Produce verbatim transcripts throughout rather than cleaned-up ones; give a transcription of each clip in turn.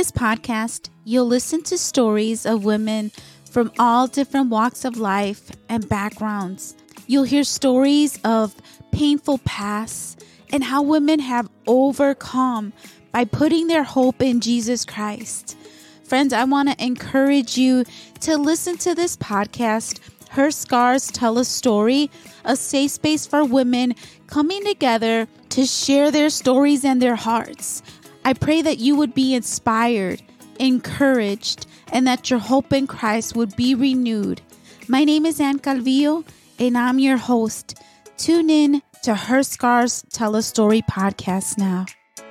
this podcast, you'll listen to stories of women from all different walks of life and backgrounds. You'll hear stories of painful pasts and how women have overcome by putting their hope in Jesus Christ. Friends, I want to encourage you to listen to this podcast. Her Scars Tell a Story, a safe space for women coming together to share their stories and their hearts. I pray that you would be inspired, encouraged, and that your hope in Christ would be renewed. My name is Ann Calvillo, and I'm your host. Tune in to Her Scars Tell a Story podcast now.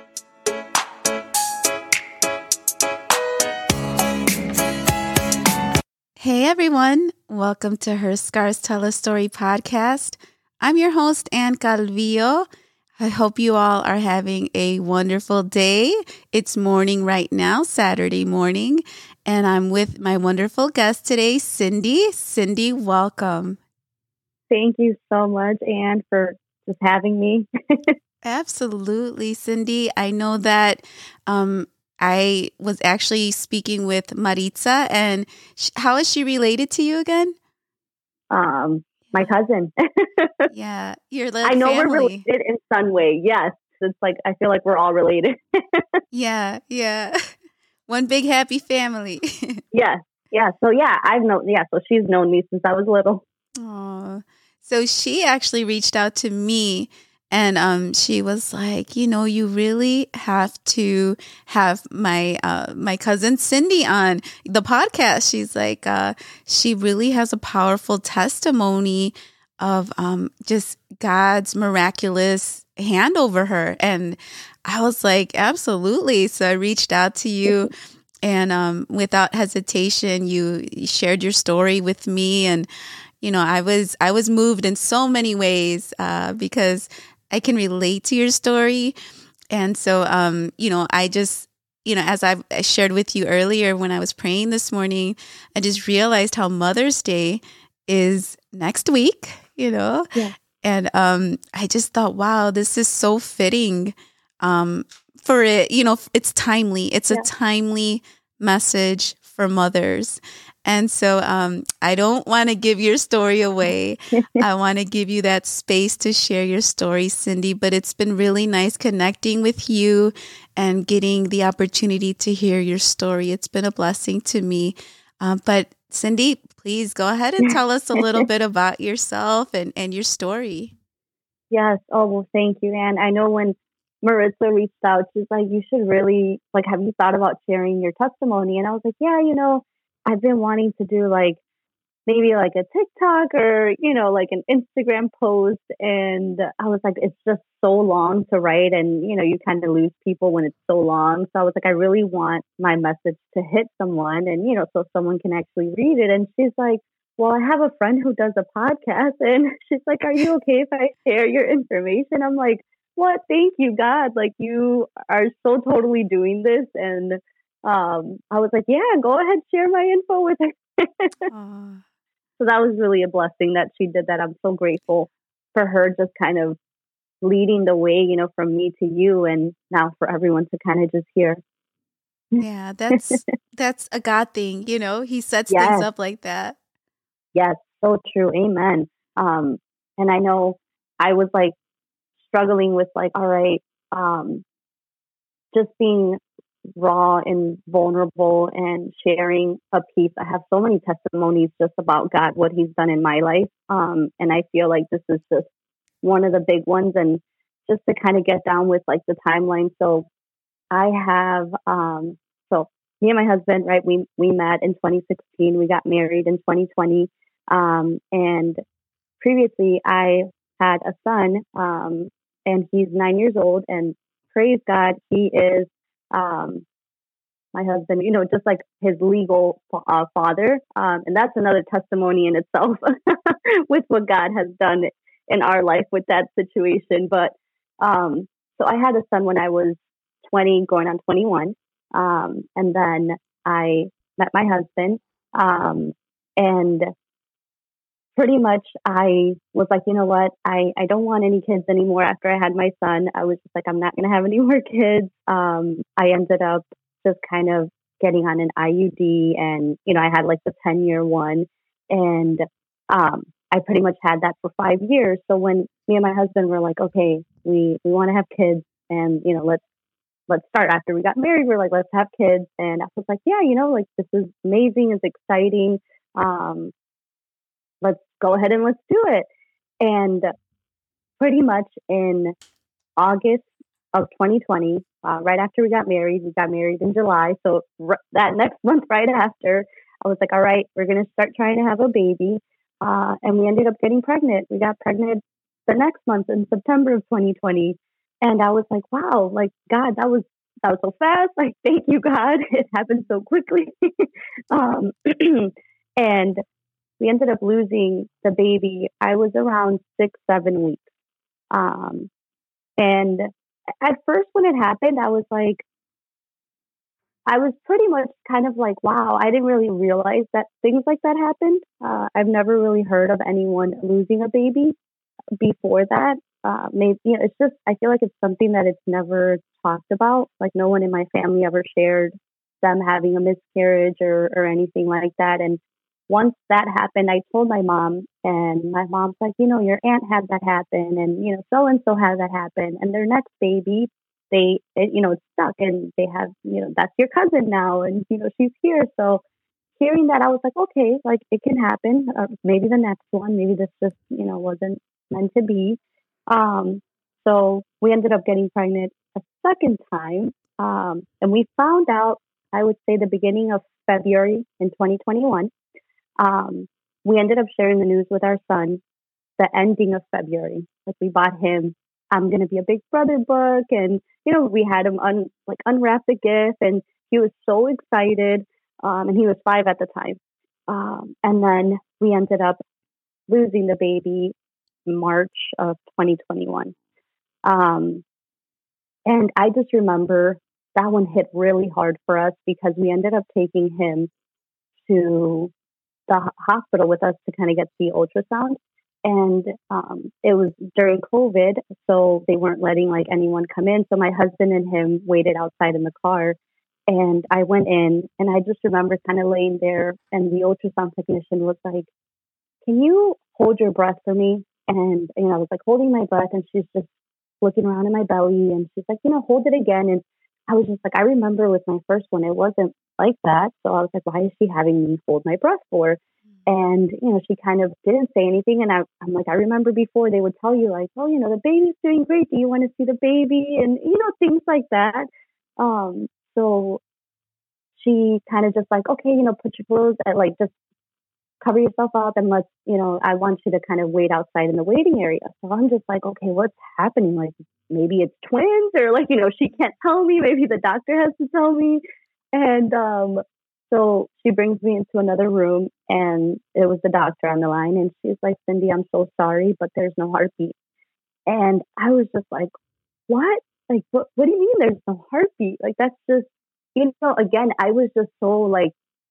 Hey everyone, welcome to Her Scars Tell a Story podcast. I'm your host, Ann Calvillo. I hope you all are having a wonderful day. It's morning right now, Saturday morning, and I'm with my wonderful guest today, Cindy. Cindy, welcome. Thank you so much, Ann, for just having me. Absolutely, Cindy. I know that um, I was actually speaking with Maritza, and sh- how is she related to you again? Um, my cousin. Yeah, you're like I know family. we're related in some way. Yes, it's like I feel like we're all related. Yeah, yeah, one big happy family. Yes, yeah. So yeah, I've known. Yeah, so she's known me since I was little. Oh, so she actually reached out to me. And um, she was like, you know, you really have to have my uh, my cousin Cindy on the podcast. She's like, uh, she really has a powerful testimony of um, just God's miraculous hand over her. And I was like, absolutely. So I reached out to you. And um, without hesitation, you shared your story with me. And, you know, I was I was moved in so many ways uh, because I can relate to your story. And so, um, you know, I just, you know, as I've shared with you earlier when I was praying this morning, I just realized how Mother's Day is next week, you know, Yeah. and um, I just thought, wow, this is so fitting um, for it. You know, it's timely. It's Yeah. a timely message for mothers. And so um, I don't want to give your story away. I want to give you that space to share your story, Cindy. But it's been really nice connecting with you and getting the opportunity to hear your story. It's been a blessing to me. Um, but Cindy, please go ahead and tell us a little bit about yourself and, and your story. Yes. Oh, well, thank you, Ann. I know when Maritza reached out, she's like, you should really, like, have you thought about sharing your testimony? And I was like, yeah, you know, I've been wanting to do like maybe like a TikTok or, you know, like an Instagram post. And I was like, it's just so long to write. And, you know, you kind of lose people when it's so long. So I was like, I really want my message to hit someone and, you know, so someone can actually read it. And she's like, well, I have a friend who does a podcast. And she's like, are you okay if I share your information? I'm like, what? Thank you, God. Like, you are so totally doing this. And um, I was like, yeah, go ahead, share my info with her. So that was really a blessing that she did that. I'm so grateful for her just kind of leading the way, you know, from me to you, and now for everyone to kind of just hear. Yeah, that's that's a God thing, you know. He sets Yes. things up like that. Yes, so true. Amen. Um, and I know I was like struggling with like, all right, um, just being raw and vulnerable and sharing a piece. I have so many testimonies just about God, what he's done in my life. Um, and I feel like this is just one of the big ones. And just to kind of get down with like the timeline. So I have, um, so me and my husband, right, we, we met in twenty sixteen, we got married in twenty twenty. Um, and previously I had a son, um, and he's nine years old, and praise God, he is, um, my husband, you know, just like his legal uh, father. Um, and that's another testimony in itself with what God has done in our life with that situation. But um, so I had a son when I was twenty, going on twenty-one. Um, and then I met my husband. Um, and pretty much I was like, you know what, I, I don't want any kids anymore. After I had my son, I was just like, I'm not going to have any more kids. Um, I ended up just kind of getting on an I U D, and, you know, I had like the ten year one, and um, I pretty much had that for five years. So when me and my husband were like, okay, we, we want to have kids, and, you know, let's, let's start after we got married. We're like, let's have kids. And I was like, yeah, you know, like this is amazing. It's exciting. Um, let's go ahead and let's do it. And pretty much in August of twenty twenty, uh, right after we got married, we got married in July. So r- that next month, right after, I was like, all right, we're going to start trying to have a baby. Uh, and we ended up getting pregnant. We got pregnant the next month in September of twenty twenty. And I was like, wow, like, God, that was, that was so fast. Like, thank you, God. It happened so quickly. um, and we ended up losing the baby. I was around six, seven weeks. Um, and at first when it happened, I was like, I was pretty much kind of like, wow, I didn't really realize that things like that happened. Uh, I've never really heard of anyone losing a baby before that. Uh, maybe, you know, it's just, I feel like it's something that it's never talked about. Like no one in my family ever shared them having a miscarriage or, or anything like that. And once that happened, I told my mom, and my mom's like, you know, your aunt had that happen, and, you know, so-and-so had that happen, and their next baby, they, it, you know, it's stuck, and they have, you know, that's your cousin now, and, you know, she's here. So hearing that, I was like, okay, like it can happen. Uh, maybe the next one, maybe this just, you know, wasn't meant to be. Um, so we ended up getting pregnant a second time. Um, and we found out, I would say the beginning of February in twenty twenty-one. Um, we ended up sharing the news with our son the ending of February. Like we bought him I'm Gonna Be a Big Brother book, and you know, we had him un like unwrap the gift, and he was so excited. Um, and he was five at the time. Um, and then we ended up losing the baby March of twenty twenty-one. Um, and I just remember that one hit really hard for us because we ended up taking him to the ho- hospital with us to kind of get the ultrasound. And um, it was during COVID, so they weren't letting like anyone come in. So my husband and him waited outside in the car, and I went in, and I just remember kind of laying there, and the ultrasound technician was like, "Can you hold your breath for me?" And you know, I was like holding my breath, and she's just looking around in my belly, and she's like, "You know, hold it again." And I was just like, I remember with my first one, it wasn't like that. So I was like, why is she having me hold my breath for? And, you know, she kind of didn't say anything. And I, I'm like, I remember before they would tell you like, oh, you know, the baby's doing great. Do you want to see the baby? And, you know, things like that. Um, so she kind of just like, okay, you know, put your clothes at like, just cover yourself up, and let's, you know, I want you to kind of wait outside in the waiting area. So I'm just like, okay, what's happening? Like, maybe it's twins, or like, you know, she can't tell me. Maybe the doctor has to tell me. And, um, so she brings me into another room, and it was the doctor on the line, and she's like, Cindy, I'm so sorry, but there's no heartbeat. And I was just like, what? Like, what, what do you mean there's no heartbeat? Like, that's just, you know, again, I was just so like,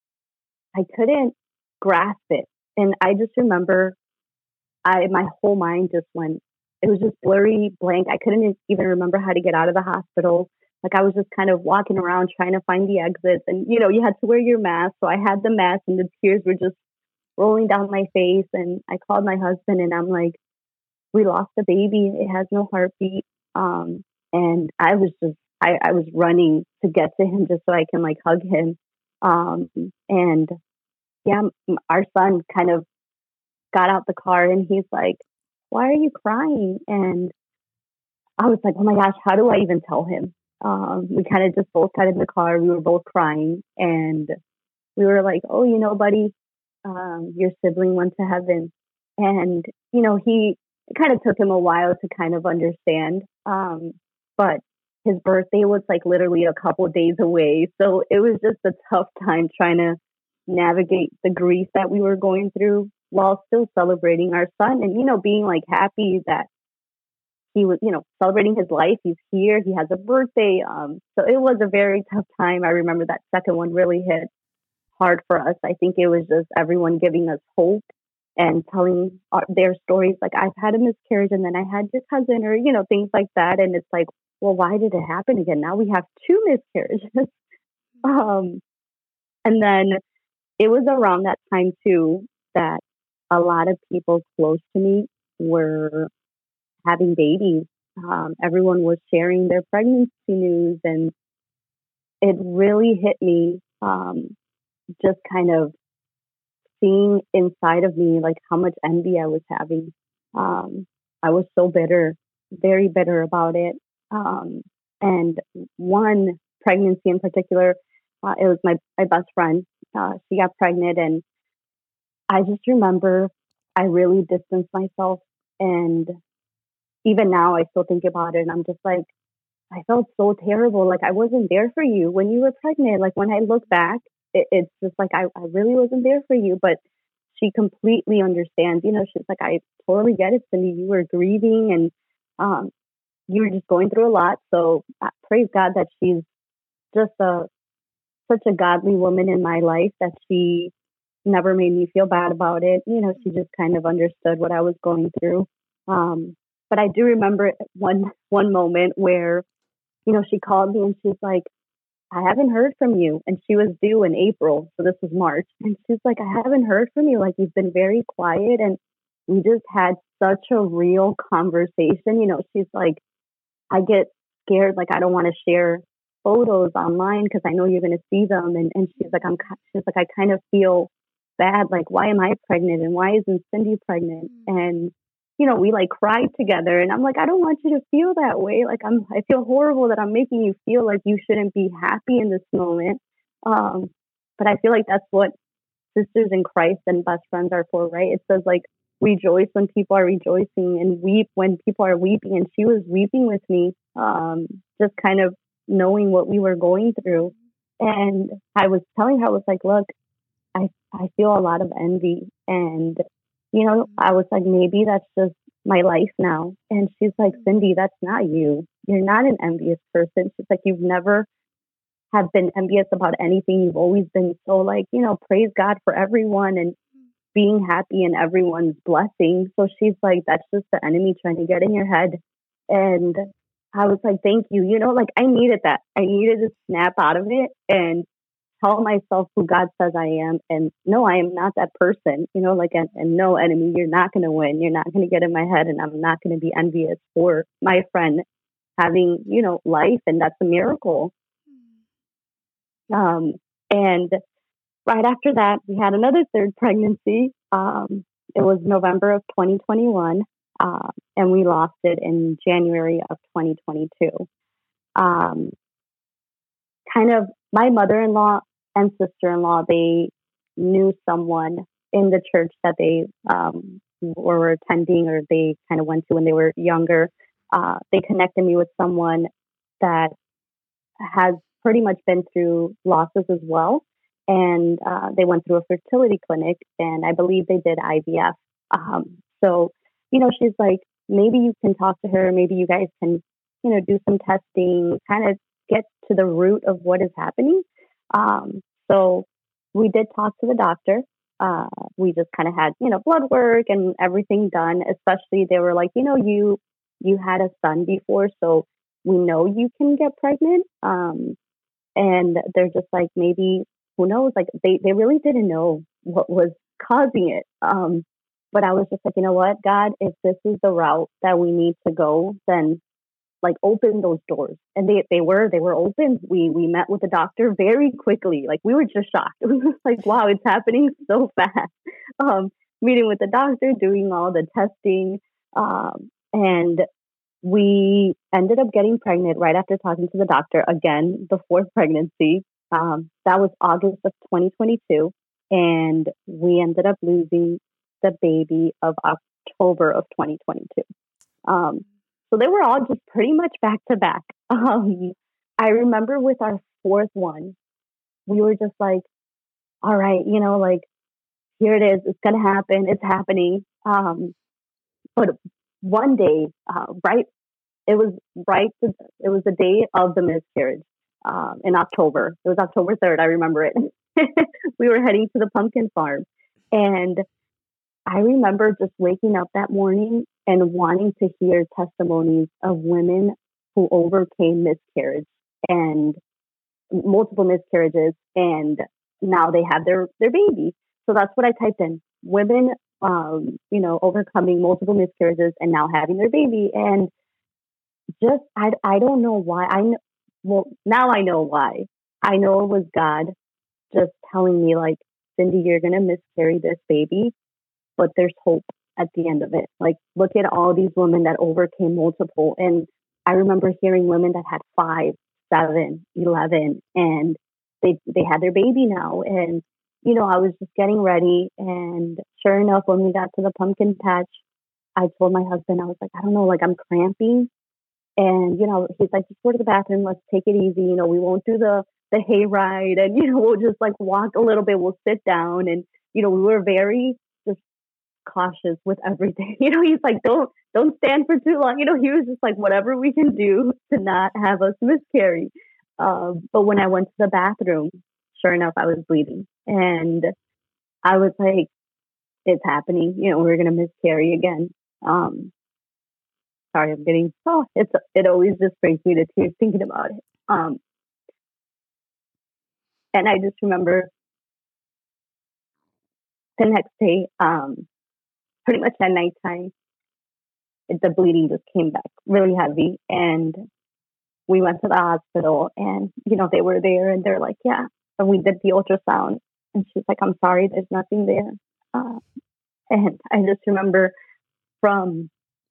I couldn't grasp it. And I just remember I, my whole mind just went, it was just blurry, blank. I couldn't even remember how to get out of the hospital. Like I was just kind of walking around trying to find the exits, and, you know, you had to wear your mask. So I had the mask, and the tears were just rolling down my face. And I called my husband, and I'm like, we lost the baby. It has no heartbeat. Um, and I was just, I, I was running to get to him just so I can like hug him. Um, and yeah, our son kind of got out the car, and he's like, why are you crying? And I was like, oh my gosh, how do I even tell him? Um, we kind of just both got in the car. We were both crying, and we were like, oh, you know, buddy, um, your sibling went to heaven. And, you know, he, it kind of took him a while to kind of understand. Um, but his birthday was like literally a couple of days away. So it was just a tough time trying to navigate the grief that we were going through while still celebrating our son, and, you know, being like happy that he was, you know, celebrating his life. He's here. He has a birthday. Um, so it was a very tough time. I remember that second one really hit hard for us. I think it was just everyone giving us hope and telling our, their stories. Like, I've had a miscarriage, and then I had your cousin, or, you know, things like that. And it's like, well, why did it happen again? Now we have two miscarriages. Um, and then it was around that time too that a lot of people close to me were having babies. Um, everyone was sharing their pregnancy news, and it really hit me. Um, just kind of seeing inside of me like how much envy I was having. Um, I was so bitter, very bitter about it. Um, and one pregnancy in particular, uh, it was my, my best friend. Uh, she got pregnant, and I just remember I really distanced myself. And even now, I still think about it, and I'm just like, I felt so terrible. Like I wasn't there for you when you were pregnant. Like when I look back, it, it's just like I, I really wasn't there for you. But she completely understands. You know, she's like, I totally get it, Cindy. You were grieving, and um, you were just going through a lot. So uh, praise God that she's just a such a godly woman in my life that she never made me feel bad about it. You know, she just kind of understood what I was going through. Um, but I do remember one one moment where, you know, she called me and she's like, I haven't heard from you. And she was due in April. So this was March. And she's like, I haven't heard from you. Like, you've been very quiet. And we just had such a real conversation. You know, she's like, I get scared. Like, I don't want to share photos online because I know you're going to see them. And, and she's like, I'm, she's like, I kind of feel bad. Like, why am I pregnant? And why isn't Cindy pregnant? And you know, we like cried together, and I'm like, I don't want you to feel that way. Like I'm, I feel horrible that I'm making you feel like you shouldn't be happy in this moment. Um, but I feel like that's what sisters in Christ and best friends are for, right? It says like, rejoice when people are rejoicing and weep when people are weeping. And she was weeping with me, um, just kind of knowing what we were going through. And I was telling her, I was like, look, I, I feel a lot of envy, and you know, I was like, maybe that's just my life now. And she's like, Cindy, that's not you. You're not an envious person. She's like, you've never have been envious about anything. You've always been so like, you know, praise God for everyone and being happy in everyone's blessing. So she's like, that's just the enemy trying to get in your head. And I was like, thank you. You know, like I needed that. I needed to snap out of it and tell myself who God says I am. And no, I am not that person, you know, like, and, and no, enemy, you're not going to win. You're not going to get in my head, and I'm not going to be envious for my friend having, you know, life. And that's a miracle. Um, and right after that, we had another third pregnancy. Um, it was November of twenty twenty-one, uh, and we lost it in January of twenty twenty-two. Um, kind of my mother-in-law and sister-in-law, they knew someone in the church that they um, were attending, or they kind of went to when they were younger. Uh, they connected me with someone that has pretty much been through losses as well. And uh, they went through a fertility clinic, and I believe they did I V F. Um, so, you know, she's like, maybe you can talk to her. Maybe you guys can, you know, do some testing, kind of get to the root of what is happening. Um, so we did talk to the doctor. Uh, we just kind of had, you know, blood work and everything done. Especially they were like, you know, you you had a son before, so we know you can get pregnant. Um, and they're just like, maybe, who knows? Like they, they really didn't know what was causing it. Um, but I was just like, you know what, God, if this is the route that we need to go, then like open those doors. And they, they were, they were open. We, we met with the doctor very quickly. Like we were just shocked. It was just like, wow, it's happening so fast. Um, meeting with the doctor, doing all the testing. Um, and we ended up getting pregnant right after talking to the doctor again, the fourth pregnancy. Um, that was August of twenty twenty-two. And we ended up losing the baby of October of twenty twenty-two. Um, so they were all just pretty much back to back. Um, I remember with our fourth one, we were just like, all right, you know, like, here it is. It's going to happen. It's happening. Um, but one day, uh, right, it was right, to, it was the day of the miscarriage um, in October. It was October third. I remember it. We were heading to the pumpkin farm. And I remember just waking up that morning and wanting to hear testimonies of women who overcame miscarriage and multiple miscarriages, and now they have their, their baby. So that's what I typed in. Women, um, you know, overcoming multiple miscarriages and now having their baby. And just, I, I don't know why. I know, well, now I know why. I know it was God just telling me, like, Cindy, you're going to miscarry this baby, but there's hope at the end of it. Like, look at all these women that overcame multiple. And I remember hearing women that had five, seven, eleven, and they, they had their baby now. And, you know, I was just getting ready. And sure enough, when we got to the pumpkin patch, I told my husband, I was like, I don't know, like I'm cramping. And, you know, he's like, just go to the bathroom. Let's take it easy. You know, we won't do the, the hay ride. And, you know, we'll just like walk a little bit. We'll sit down. And, you know, we were very just cautious with everything. You know, he's like, don't, don't stand for too long. You know, he was just like, whatever we can do to not have us miscarry. Um, but when I went to the bathroom, sure enough, I was bleeding. And I was like, it's happening. You know, we're going to miscarry again. Um, Sorry, I'm getting, oh, it's, it always just brings me to tears thinking about it. Um, and I just remember the next day, um, pretty much at nighttime, it, the bleeding just came back really heavy. And we went to the hospital and, you know, they were there and they're like, yeah. And we did the ultrasound and she's like, I'm sorry, there's nothing there. Uh, and I just remember from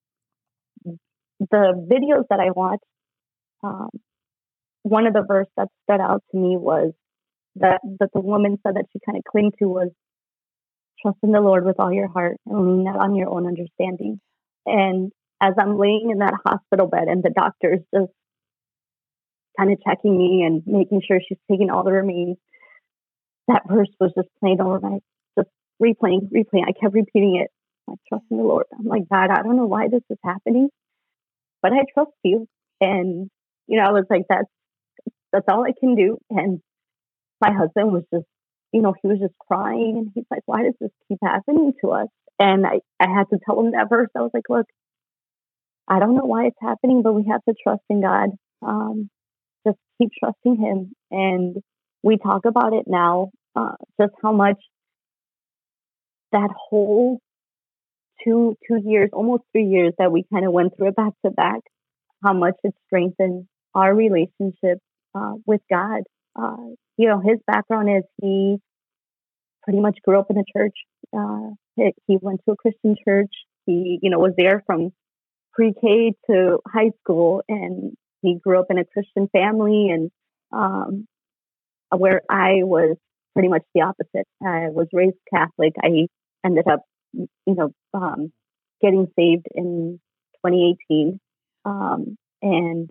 the videos that I watched, um, one of the verses that stood out to me was that, that the woman said that she kind of clung to was trust in the Lord with all your heart and lean not on your own understanding. And as I'm laying in that hospital bed and the doctor's just kind of checking me and making sure she's taking all the remains, that verse was just playing over my, just replaying, replaying. I kept repeating it. Like, trust in the Lord. I'm like, God, I don't know why this is happening, but I trust you. And, you know, I was like, that's, that's all I can do. And my husband was just, you know, he was just crying and he's like, why does this keep happening to us? And I, I had to tell him that verse. I was like, look, I don't know why it's happening, but we have to trust in God. Um, just keep trusting him. And we talk about it now, uh, just how much that whole two, two years, almost three years that we kind of went through it back to back, how much it strengthened our relationship uh, with God. Uh, you know, his background is he pretty much grew up in a church. Uh, he, he went to a Christian church. He, you know, was there from pre-K to high school, and he grew up in a Christian family. And um, where I was pretty much the opposite. I was raised Catholic. I ended up, you know, um, getting saved in twenty eighteen, um, and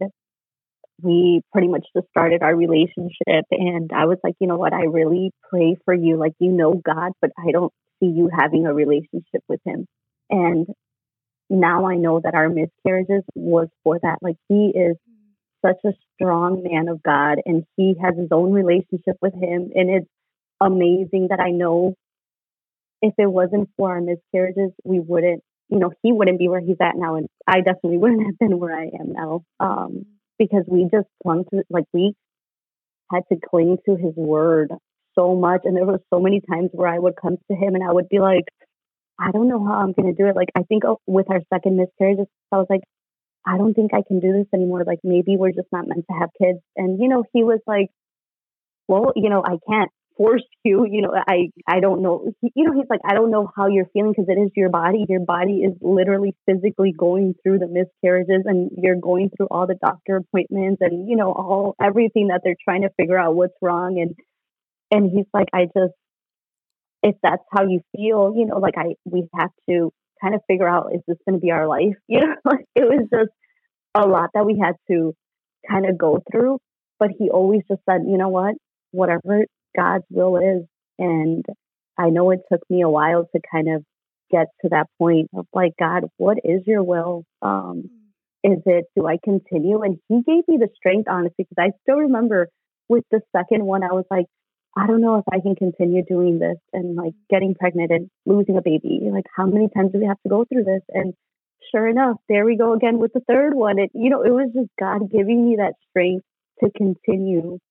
we pretty much just started our relationship. And I was like, you know what, I really pray for you. Like, you know, God, but I don't see you having a relationship with him. And now I know that our miscarriages was for that. Like, he is such a strong man of God and he has his own relationship with him. And it's amazing that I know if it wasn't for our miscarriages, we wouldn't, you know, he wouldn't be where he's at now. And I definitely wouldn't have been where I am now. Um, because we just clung to, like, we had to cling to his word so much. And there was so many times where I would come to him and I would be like, I don't know how I'm going to do it. Like, I think with our second miscarriage, I was like, I don't think I can do this anymore. Like, maybe we're just not meant to have kids. And, you know, he was like, well, you know, I can't force you. You know, I, I don't know. You know, he's like, I don't know how you're feeling because it is your body. Your body is literally physically going through the miscarriages and you're going through all the doctor appointments and, you know, all everything that they're trying to figure out what's wrong. And, and he's like, I just, if that's how you feel, you know, like I, we have to kind of figure out, is this going to be our life? You know, like it was just a lot that we had to kind of go through, but he always just said, you know what, whatever God's will is. And I know it took me a while to kind of get to that point of like, God, what is your will? Um, is it, do I continue? And he gave me the strength, honestly, because I still remember with the second one, I was like, I don't know if I can continue doing this and like getting pregnant and losing a baby. Like, how many times do we have to go through this? And sure enough, there we go again with the third one. It, you know, it was just God giving me that strength to continue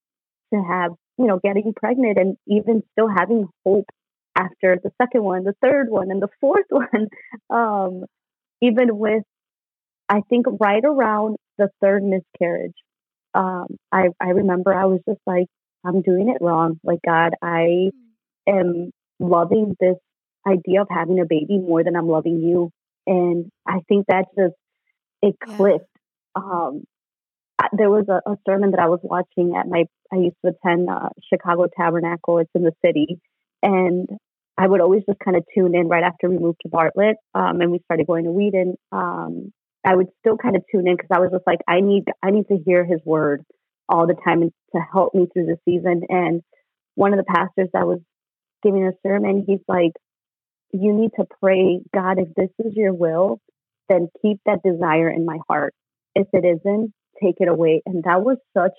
to have, you know, getting pregnant and even still having hope after the second one, the third one, and the fourth one. Um, even with, I think right around the third miscarriage, um, I, I remember I was just like, I'm doing it wrong. Like, God, I am loving this idea of having a baby more than I'm loving you. And I think that just, it Yeah. clicked. Um, I- there was a, a sermon that I was watching at my, I used to attend uh, Chicago Tabernacle. It's in the city. And I would always just kind of tune in right after we moved to Bartlett, um, and we started going to Wheaton. Um, I would still kind of tune in because I was just like, I need, I need to hear his word all the time and to help me through the season. And one of the pastors that was giving a sermon, he's like, you need to pray, God, if this is your will, then keep that desire in my heart. If it isn't, take it away. And that was such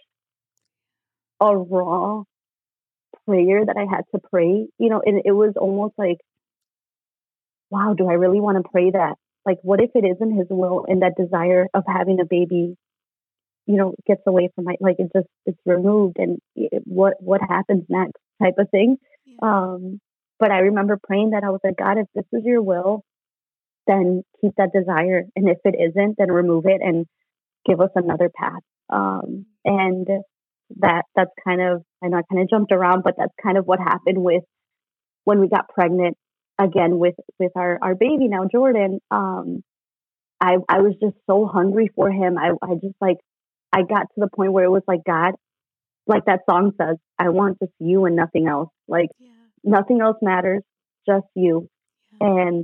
a raw prayer that I had to pray, you know, and it was almost like, wow, do I really want to pray that? Like, what if it isn't his will and that desire of having a baby, you know, gets away from my, like, it just, it's removed and it, what, what happens next type of thing. Yeah. Um, but I remember praying that I was like, God, if this is your will, then keep that desire. And if it isn't, then remove it and give us another path. Um, and that, that's kind of, I know I kind of jumped around, but that's kind of what happened with when we got pregnant again with, with our, our baby now, Jordan. Um, I, I was just so hungry for him. I, I just like, I got to the point where it was like, God, like that song says, I want just you and nothing else. Like Yeah. nothing else matters, just you. Yeah. And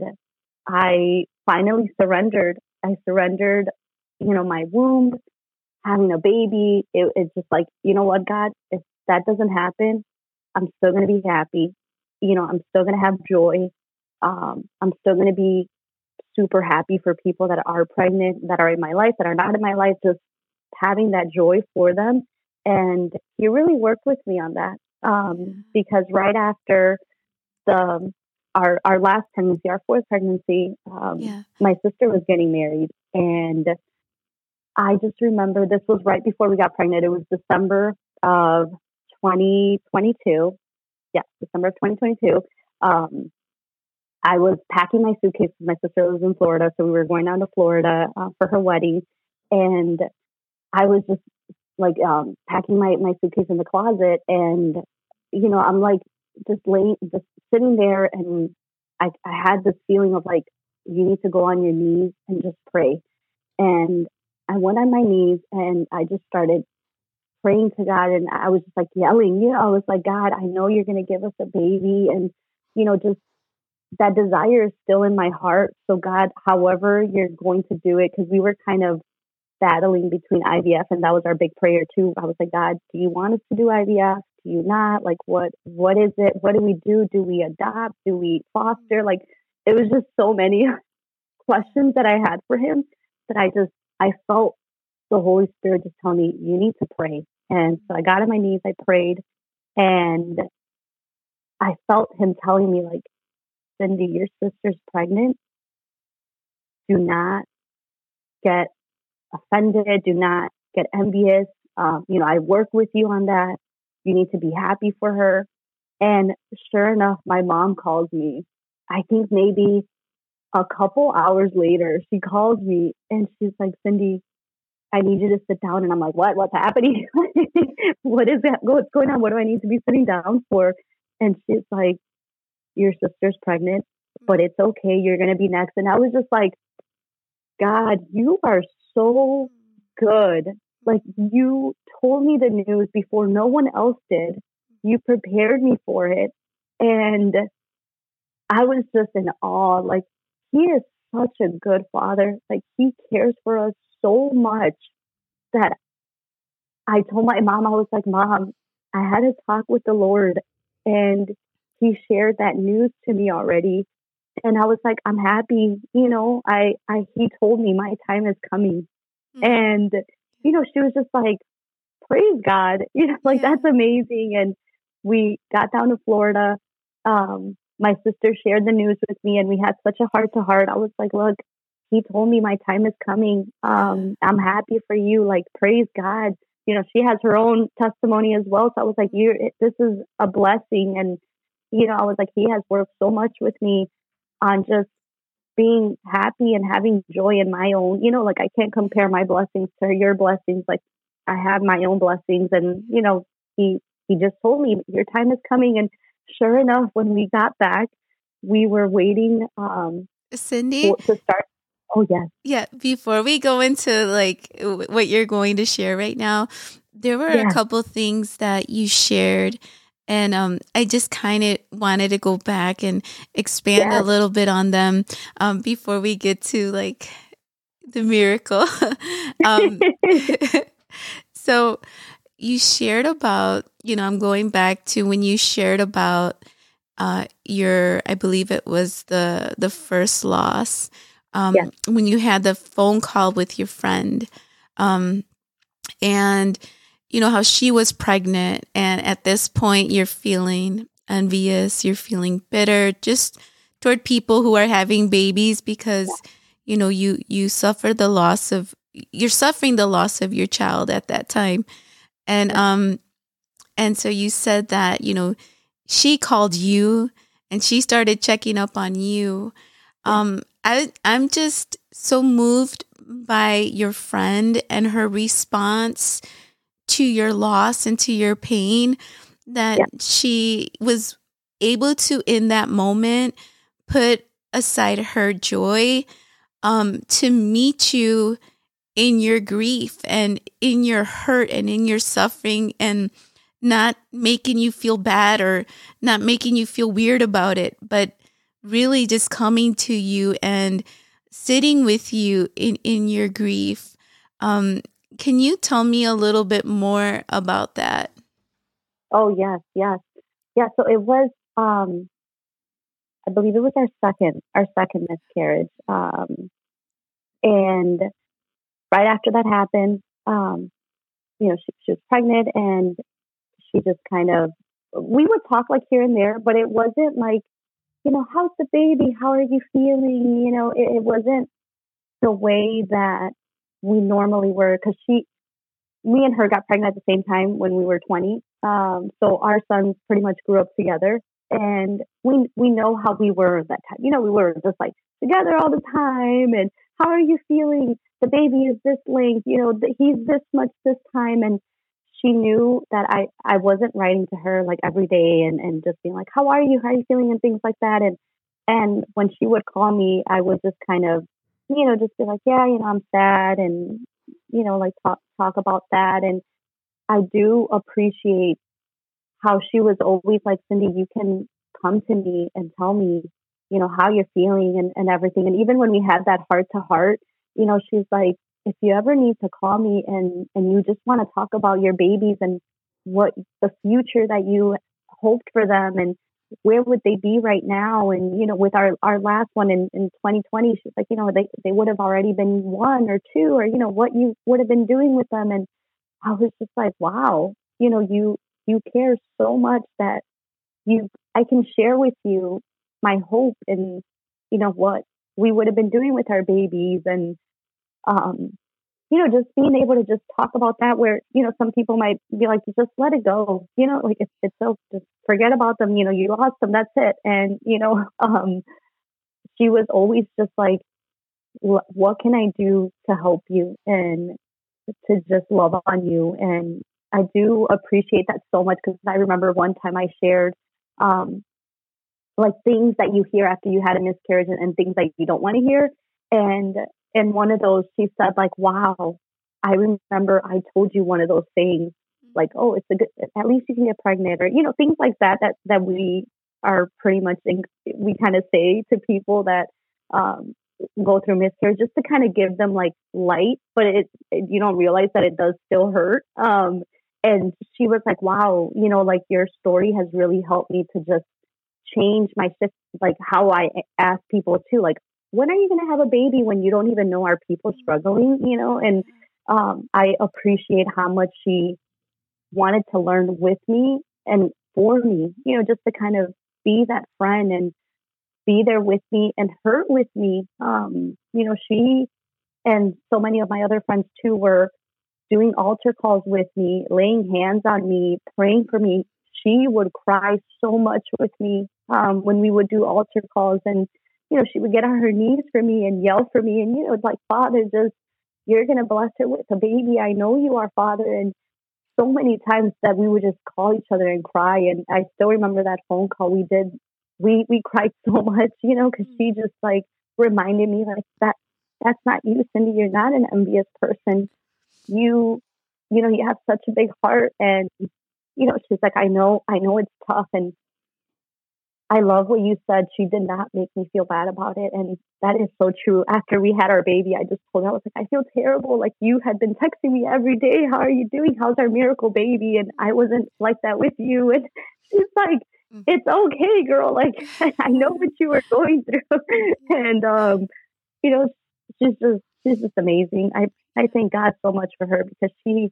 I finally surrendered. I surrendered, you know, my womb, having a baby. It, it's just like, you know what, God, if that doesn't happen, I'm still going to be happy. You know, I'm still going to have joy. Um, I'm still going to be super happy for people that are pregnant, that are in my life, that are not in my life, just having that joy for them. And he really worked with me on that. Um, because right after the, our, our last pregnancy, our fourth pregnancy, um, Yeah. my sister was getting married. And I just remember this was right before we got pregnant. It was December of twenty twenty-two. Yeah, December of twenty twenty-two. Um, I was packing my suitcase. My sister lives in Florida, so we were going down to Florida uh, for her wedding. And I was just like um, packing my, my suitcase in the closet. And, you know, I'm like just laying, just sitting there. And I, I had this feeling of like, you need to go on your knees and just pray. And I went on my knees and I just started praying to God. And I was just like yelling, you know, I was like, God, I know you're going to give us a baby. And, you know, just that desire is still in my heart. So God, however you're going to do it, because we were kind of battling between I V F and that was our big prayer too. I was like, God, do you want us to do I V F? Do you not? Like, what, what is it? What do we do? Do we adopt? Do we foster? Like, it was just so many questions that I had for him that I just, I felt the Holy Spirit just telling me, you need to pray. And so I got on my knees, I prayed, and I felt him telling me like, Cindy, your sister's pregnant. Do not get offended. Do not get envious. Um, you know, I work with you on that. You need to be happy for her. And sure enough, my mom calls me. I think maybe a couple hours later, she calls me and she's like, Cindy, I need you to sit down. And I'm like, what? What's happening? What is that? What's going on? What do I need to be sitting down for? And she's like, your sister's pregnant, but it's okay. You're going to be next. And I was just like, God, you are so good. Like, you told me the news before no one else did. You prepared me for it. And I was just in awe. Like, he is such a good father. Like, he cares for us so much that I told my mom, I was like, Mom, I had a talk with the Lord and he shared that news to me already. And I was like, I'm happy. You know, I, I, he told me my time is coming. Mm. And, you know, she was just like, praise God, you know, like, Yeah. that's amazing. And we got down to Florida. Um, my sister shared the news with me and we had such a heart to heart. I was like, look, he told me my time is coming. Um, I'm happy for you. Like, praise God. you know, she has her own testimony as well. So I was like, you, this is a blessing. And, you know, I was like, he has worked so much with me on just being happy and having joy in my own, you know, like I can't compare my blessings to your blessings. Like I have my own blessings, and, you know, he, he just told me your time is coming. And sure enough, when we got back, we were waiting, um, Cindy? for, to start. Oh, yes. Yeah, before we go into like w- what you're going to share right now, there were a Yeah. couple things that you shared, and um, I just kind of wanted to go back and expand a Yes. little bit on them um, before we get to like the miracle. um, so you shared about, you know, I'm going back to when you shared about uh, your, I believe it was the the first loss, um, Yes. when you had the phone call with your friend, um, and you know how she was pregnant, and at this point you're feeling envious, you're feeling bitter, just toward people who are having babies because you know you you suffer the loss of you're suffering the loss of your child at that time, and um and so you said that you know she called you and she started checking up on you. Um, I, I'm just so moved by your friend and her response to your loss and to your pain that Yeah. she was able to, in that moment, put aside her joy um, to meet you in your grief and in your hurt and in your suffering, and not making you feel bad or not making you feel weird about it, but really just coming to you and sitting with you in, in your grief. Um, can you tell me a little bit more about that? Oh, yes. Yes. Yeah. So it was, um, I believe it was our second, our second miscarriage. Um, and right after that happened, um, you know, she, she was pregnant, and she just kind of, we would talk like here and there, but it wasn't like, you know, how's the baby? How are you feeling? You know, it, it wasn't the way that we normally were, because she, me and her got pregnant at the same time when we were twenty. Um, so our sons pretty much grew up together, and we we know how we were at that time. You know, we were just like together all the time. And how are you feeling? The baby is this length. You know, th- he's this much this time. And she knew that I I wasn't writing to her like every day and and just being like, how are you? How are you feeling? And things like that. And and when she would call me, I would just kind of, you know, just be like, yeah, you know, I'm sad, and you know, like talk talk about that. And I do appreciate how she was always like, Cindy, you can come to me and tell me, you know, how you're feeling, and, and everything. And even when we had that heart to heart, you know, she's like, if you ever need to call me and, and you just want to talk about your babies and what the future that you hoped for them, and where would they be right now? And, you know, with our, our last one in, in twenty twenty, she's like, you know, they, they would have already been one or two, or, you know, what you would have been doing with them. And I was just like, wow, you know, you, you care so much that you, I can share with you my hope and, you know, what we would have been doing with our babies. And, um, you know, just being able to just talk about that, where, you know, some people might be like, just let it go, you know, like it's, it's so, just forget about them. You know, you lost them, that's it. And, you know, um, she was always just like, what can I do to help you and to just love on you? And I do appreciate that so much, because I remember one time I shared, um, like things that you hear after you had a miscarriage, and, and things that you don't want to hear. And in one of those, she said like, wow, I remember I told you one of those things, like, oh, it's a good, at least you can get pregnant, or, you know, things like that, that, that we are pretty much, in, we kind of say to people that, um, go through miscarriage, just to kind of give them like light, but it, it, you don't realize that it does still hurt. Um, and she was like, wow, you know, like your story has really helped me to just change my shift, like how I ask people too, like, when are you going to have a baby, when you don't even know, are people struggling, you know? And um, I appreciate how much she wanted to learn with me and for me, you know, just to kind of be that friend and be there with me and hurt with me. Um, you know, she and so many of my other friends too were doing altar calls with me, laying hands on me, praying for me. She would cry so much with me um, when we would do altar calls. And, you know, she would get on her knees for me and yell for me. And, you know, it's like, Father, just, you're going to bless her with a baby. I know you are, Father. And so many times that we would just call each other and cry. And I still remember that phone call we did. We, we cried so much, you know, because she just like reminded me like that, that's not you, Cindy. You're not an envious person. You, you know, you have such a big heart. And, you know, she's like, I know, I know it's tough. And I love what you said. She did not make me feel bad about it. And that is so true. After we had our baby, I just told her, I was like, I feel terrible. Like, you had been texting me every day. How are you doing? How's our miracle baby? And I wasn't like that with you. And she's like, it's okay, girl. Like, I know what you were going through. And, um, you know, she's just, she's just amazing. I, I thank God so much for her, because she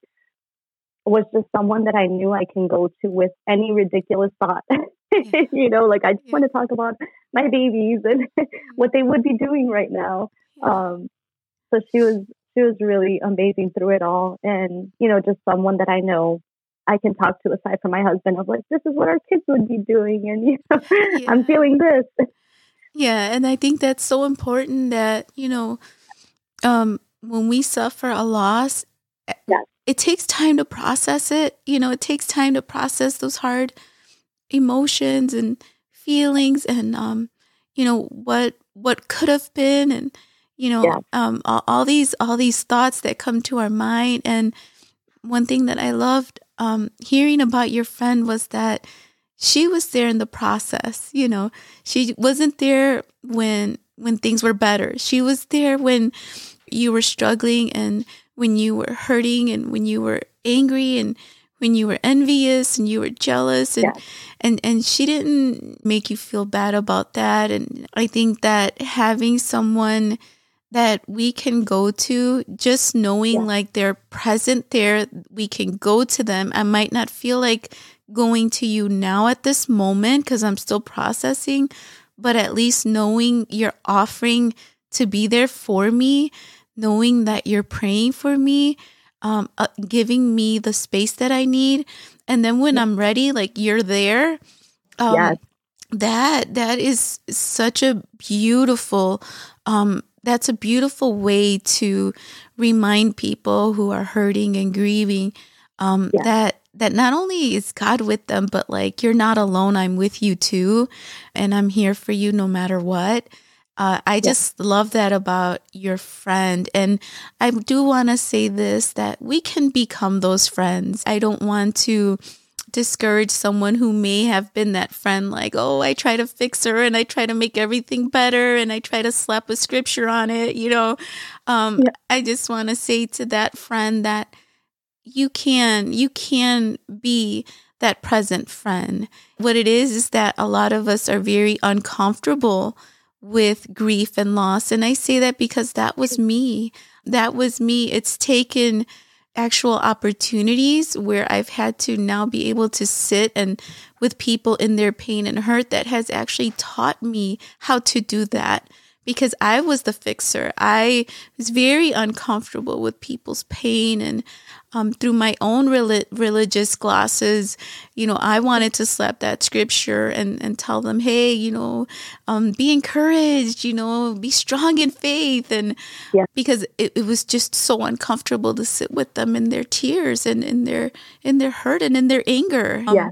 was just someone that I knew I can go to with any ridiculous thought. Yeah. You know, like, I just yeah. want to talk about my babies and what they would be doing right now. Yeah. Um, so she was, she was really amazing through it all. And, you know, just someone that I know I can talk to aside from my husband of like, this is what our kids would be doing. And, you know, yeah. I'm feeling this. Yeah. And I think that's so important that, you know, um, when we suffer a loss, yeah. it takes time to process it. You know, it takes time to process those hard emotions and feelings, and um you know what what could have been, and you know yeah. um all, all these all these thoughts that come to our mind. And one thing that I loved um hearing about your friend was that she was there in the process. You know, she wasn't there when when things were better. She was there when you were struggling, and when you were hurting, and when you were angry, and when you were envious and you were jealous, and, yeah. and, and she didn't make you feel bad about that. And I think that having someone that we can go to, just knowing yeah. like they're present there, we can go to them. I might not feel like going to you now at this moment because I'm still processing, but at least knowing you're offering to be there for me, knowing that you're praying for me, Um, uh, giving me the space that I need. And then when I'm ready, like, you're there. Um, yes. That, that is such a beautiful, um, that's a beautiful way to remind people who are hurting and grieving, um, yes. that, that not only is God with them, but like, you're not alone. I'm with you too. And I'm here for you no matter what. Uh, I just yeah. love that about your friend. And I do want to say this, that we can become those friends. I don't want to discourage someone who may have been that friend, like, oh, I try to fix her and I try to make everything better and I try to slap a scripture on it. You know, um, yeah. I just want to say to that friend that you can, you can be that present friend. What it is, is that a lot of us are very uncomfortable with grief and loss. And I say that because that was me. That was me. It's taken actual opportunities where I've had to now be able to sit and with people in their pain and hurt that has actually taught me how to do that. Because I was the fixer. I was very uncomfortable with people's pain, and um, through my own rel- religious glasses, you know, I wanted to slap that scripture and, and tell them, hey, you know, um, be encouraged, you know, be strong in faith. And yeah. because it, it was just so uncomfortable to sit with them in their tears and in their in their hurt and in their anger. Um, yeah.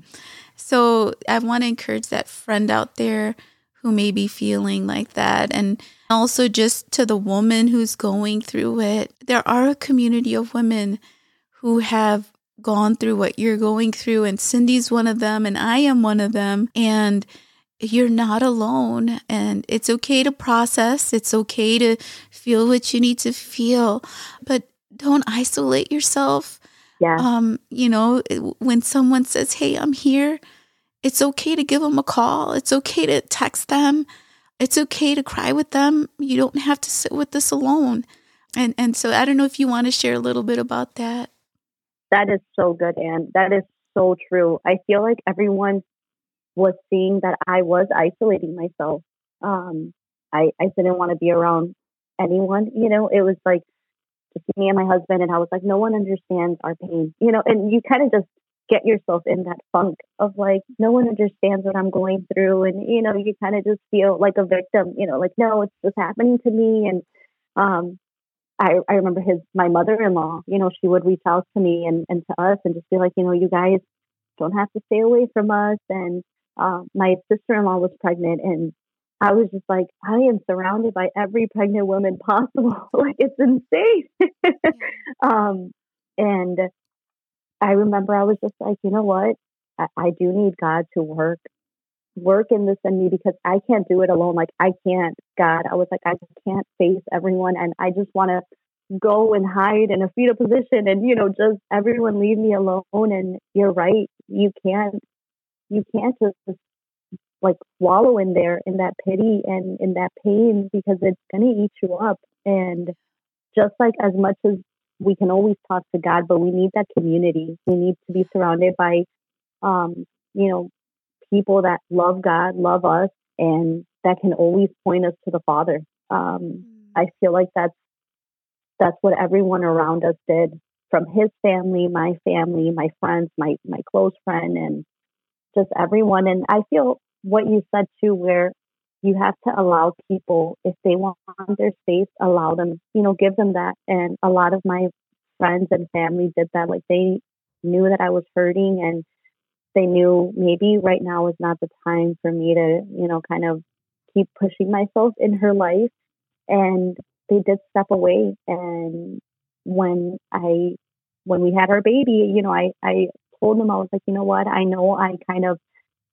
So I want to encourage that friend out there who may be feeling like that. And also just to the woman who's going through it, there are a community of women who have gone through what you're going through. And Cindy's one of them, and I am one of them. And you're not alone. And it's okay to process. It's okay to feel what you need to feel, but don't isolate yourself. Yeah. Um, you know, when someone says, hey, I'm here, it's okay to give them a call. It's okay to text them. It's okay to cry with them. You don't have to sit with this alone. And and so I don't know if you want to share a little bit about that. That is so good, Anne. That is so true. I feel like everyone was seeing that I was isolating myself. Um, I, I didn't want to be around anyone. You know, it was like just me and my husband. And I was like, no one understands our pain, you know, and you kind of just get yourself in that funk of like, no one understands what I'm going through. And, you know, you kind of just feel like a victim, you know, like, no, it's just happening to me. And, um, I, I remember his, my mother-in-law, you know, she would reach out to me and, and to us and just be like, you know, you guys don't have to stay away from us. And, uh, my sister-in-law was pregnant, and I was just like, I am surrounded by every pregnant woman possible. Like, it's insane. um, and I remember I was just like, you know what? I, I do need God to work, work in this in me, because I can't do it alone. Like, I can't, God. I was like, I can't face everyone. And I just want to go and hide in a fetal position and, you know, just everyone leave me alone. And you're right. You can't, you can't just like wallow in there in that pity and in that pain, because it's going to eat you up. And just like, as much as we can always talk to God, but we need that community. We need to be surrounded by, um, you know, people that love God, love us, and that can always point us to the Father. Um, I feel like that's, that's what everyone around us did, from his family, my family, my friends, my, my close friend, and just everyone. And I feel what you said too, where you have to allow people, if they want their space, allow them, you know, give them that. And a lot of my friends and family did that. Like, they knew that I was hurting, and they knew maybe right now is not the time for me to, you know, kind of keep pushing myself in her life. And they did step away. And when I, when we had our baby, you know, I, I told them, I was like, you know what, I know I kind of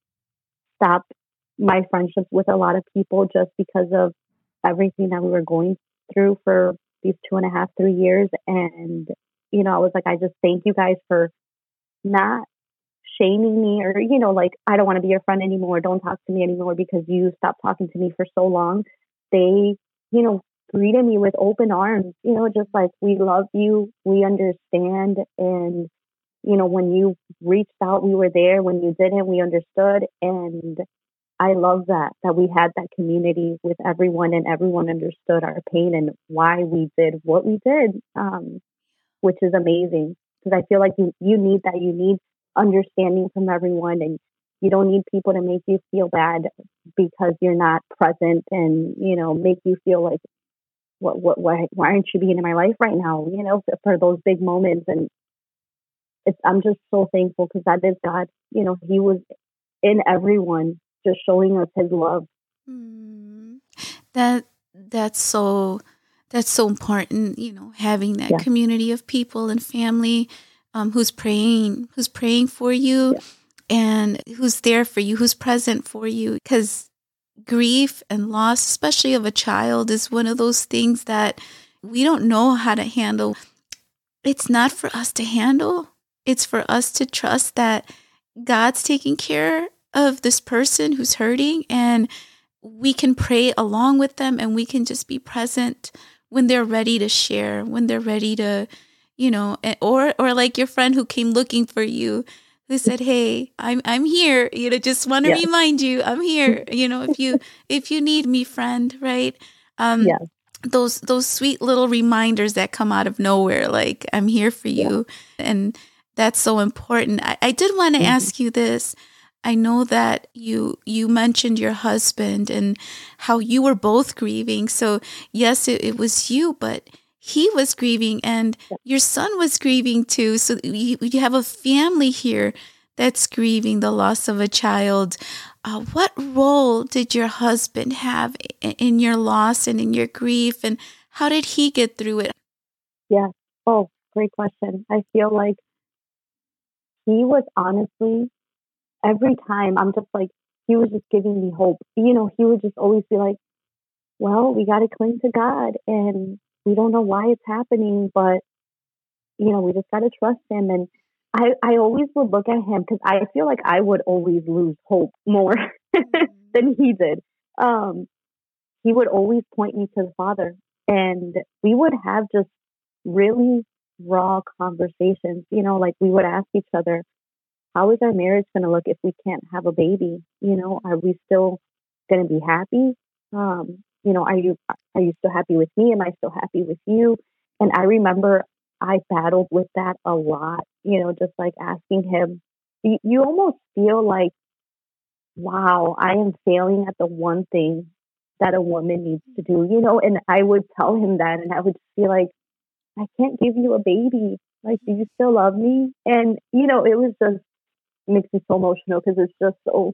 stopped my friendships with a lot of people just because of everything that we were going through for these two and a half, three years. And, you know, I was like, I just thank you guys for not shaming me, or, you know, like, I don't want to be your friend anymore. Don't talk to me anymore because you stopped talking to me for so long. They, you know, greeted me with open arms, you know, just like, we love you. We understand. And, you know, when you reached out, we were there. When you didn't, we understood. And I love that, that we had that community with everyone, and everyone understood our pain and why we did what we did, um, which is amazing. Because I feel like you, you need that. You need understanding from everyone, and you don't need people to make you feel bad because you're not present, and, you know, make you feel like, what, what, why, why aren't you being in my life right now? You know, for, for those big moments. And it's, I'm just so thankful, because that is God. You know, he was in everyone, just showing us his love. Mm, that that's so that's so important. You know, having that Yeah. community of people and family, um, who's praying, who's praying for you, Yeah. and who's there for you, who's present for you. Because grief and loss, especially of a child, is one of those things that we don't know how to handle. It's not for us to handle. It's for us to trust that God's taking care of this person who's hurting, and we can pray along with them, and we can just be present when they're ready to share, when they're ready to, you know, or or like your friend who came looking for you, who said, "Hey, I'm I'm here. You know, just want to Yeah. remind you, I'm here. You know, if you if you need me, friend, right?" Um, Yeah. those those sweet little reminders that come out of nowhere, like, I'm here for you, and that's so important. I, I did want to Mm-hmm. ask you this. I know that you you mentioned your husband and how you were both grieving. So yes, it, it was you, but he was grieving, and your son was grieving too. So you, you have a family here that's grieving the loss of a child. Uh, what role did your husband have in, in your loss and in your grief, and how did he get through it? Yeah. Oh, great question. I feel like he was honestly, every time I'm just like, he was just giving me hope. You know, he would just always be like, well, we got to cling to God, and we don't know why it's happening, but, you know, we just got to trust him. And I, I always would look at him, because I feel like I would always lose hope more than he did. Um, he would always point me to the Father, and we would have just really raw conversations. You know, like, we would ask each other, how is our marriage going to look if we can't have a baby? You know, are we still going to be happy? Um, you know, are you are you still happy with me? Am I still happy with you? And I remember I battled with that a lot, you know, just like asking him, you, you almost feel like, wow, I am failing at the one thing that a woman needs to do, you know, and I would tell him that and I would feel like, I can't give you a baby. Like, do you still love me? And, you know, it was just, it makes me so emotional because it's just so,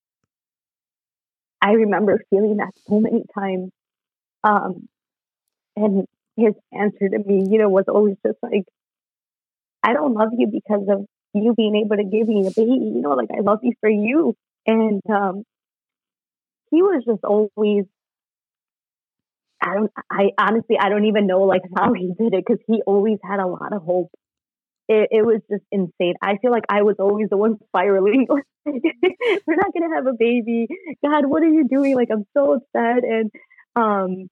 I remember feeling that so many times. Um, and his answer to me, you know, was always just like, I don't love you because of you being able to give me a baby, you know, like I love you for you. And um, he was just always, I don't, I honestly, I don't even know like how he did it because he always had a lot of hope. It, it was just insane. I feel like I was always the one spiraling. We're not going to have a baby. God, what are you doing? Like, I'm so upset. And um,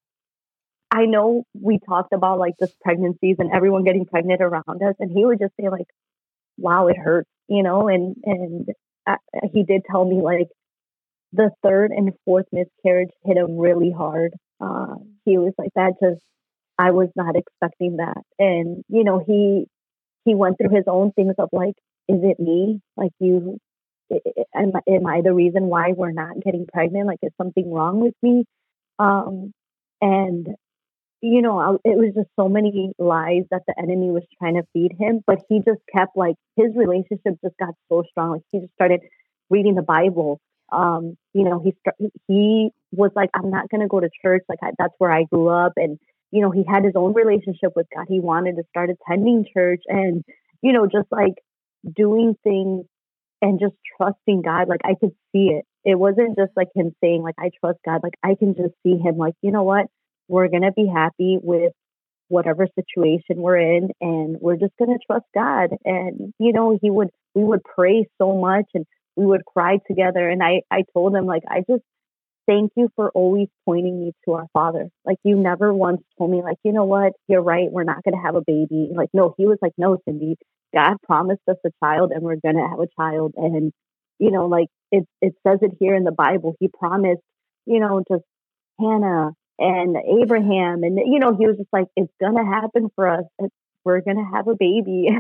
I know we talked about like just pregnancies and everyone getting pregnant around us. And he would just say like, wow, it hurts, you know? And, and uh, he did tell me like the third and fourth miscarriage hit him really hard. Uh, he was like, that just, I was not expecting that. And, you know, he, he went through his own things of like, is it me? Like you, am, am I the reason why we're not getting pregnant? Like, is something wrong with me? Um, and, you know, I, it was just so many lies that the enemy was trying to feed him, but he just kept like, his relationship just got so strong. Like he just started reading the Bible. Um, you know, he, he was like, I'm not going to go to church. Like I, that's where I grew up. And, you know, he had his own relationship with God. He wanted to start attending church and, you know, just like doing things and just trusting God. Like I could see it. It wasn't just like him saying like, I trust God. Like I can just see him like, you know what, we're going to be happy with whatever situation we're in. And we're just going to trust God. And, you know, he would, we would pray so much and we would cry together. And I, I told him like, I just, thank you for always pointing me to our Father. Like you never once told me like, you know what, you're right. We're not going to have a baby. Like, no, he was like, no, Cindy, God promised us a child and we're going to have a child. And, you know, like it, it says it here in the Bible. He promised, you know, just Hannah and Abraham. And, you know, he was just like, it's going to happen for us. It's, we're going to have a baby.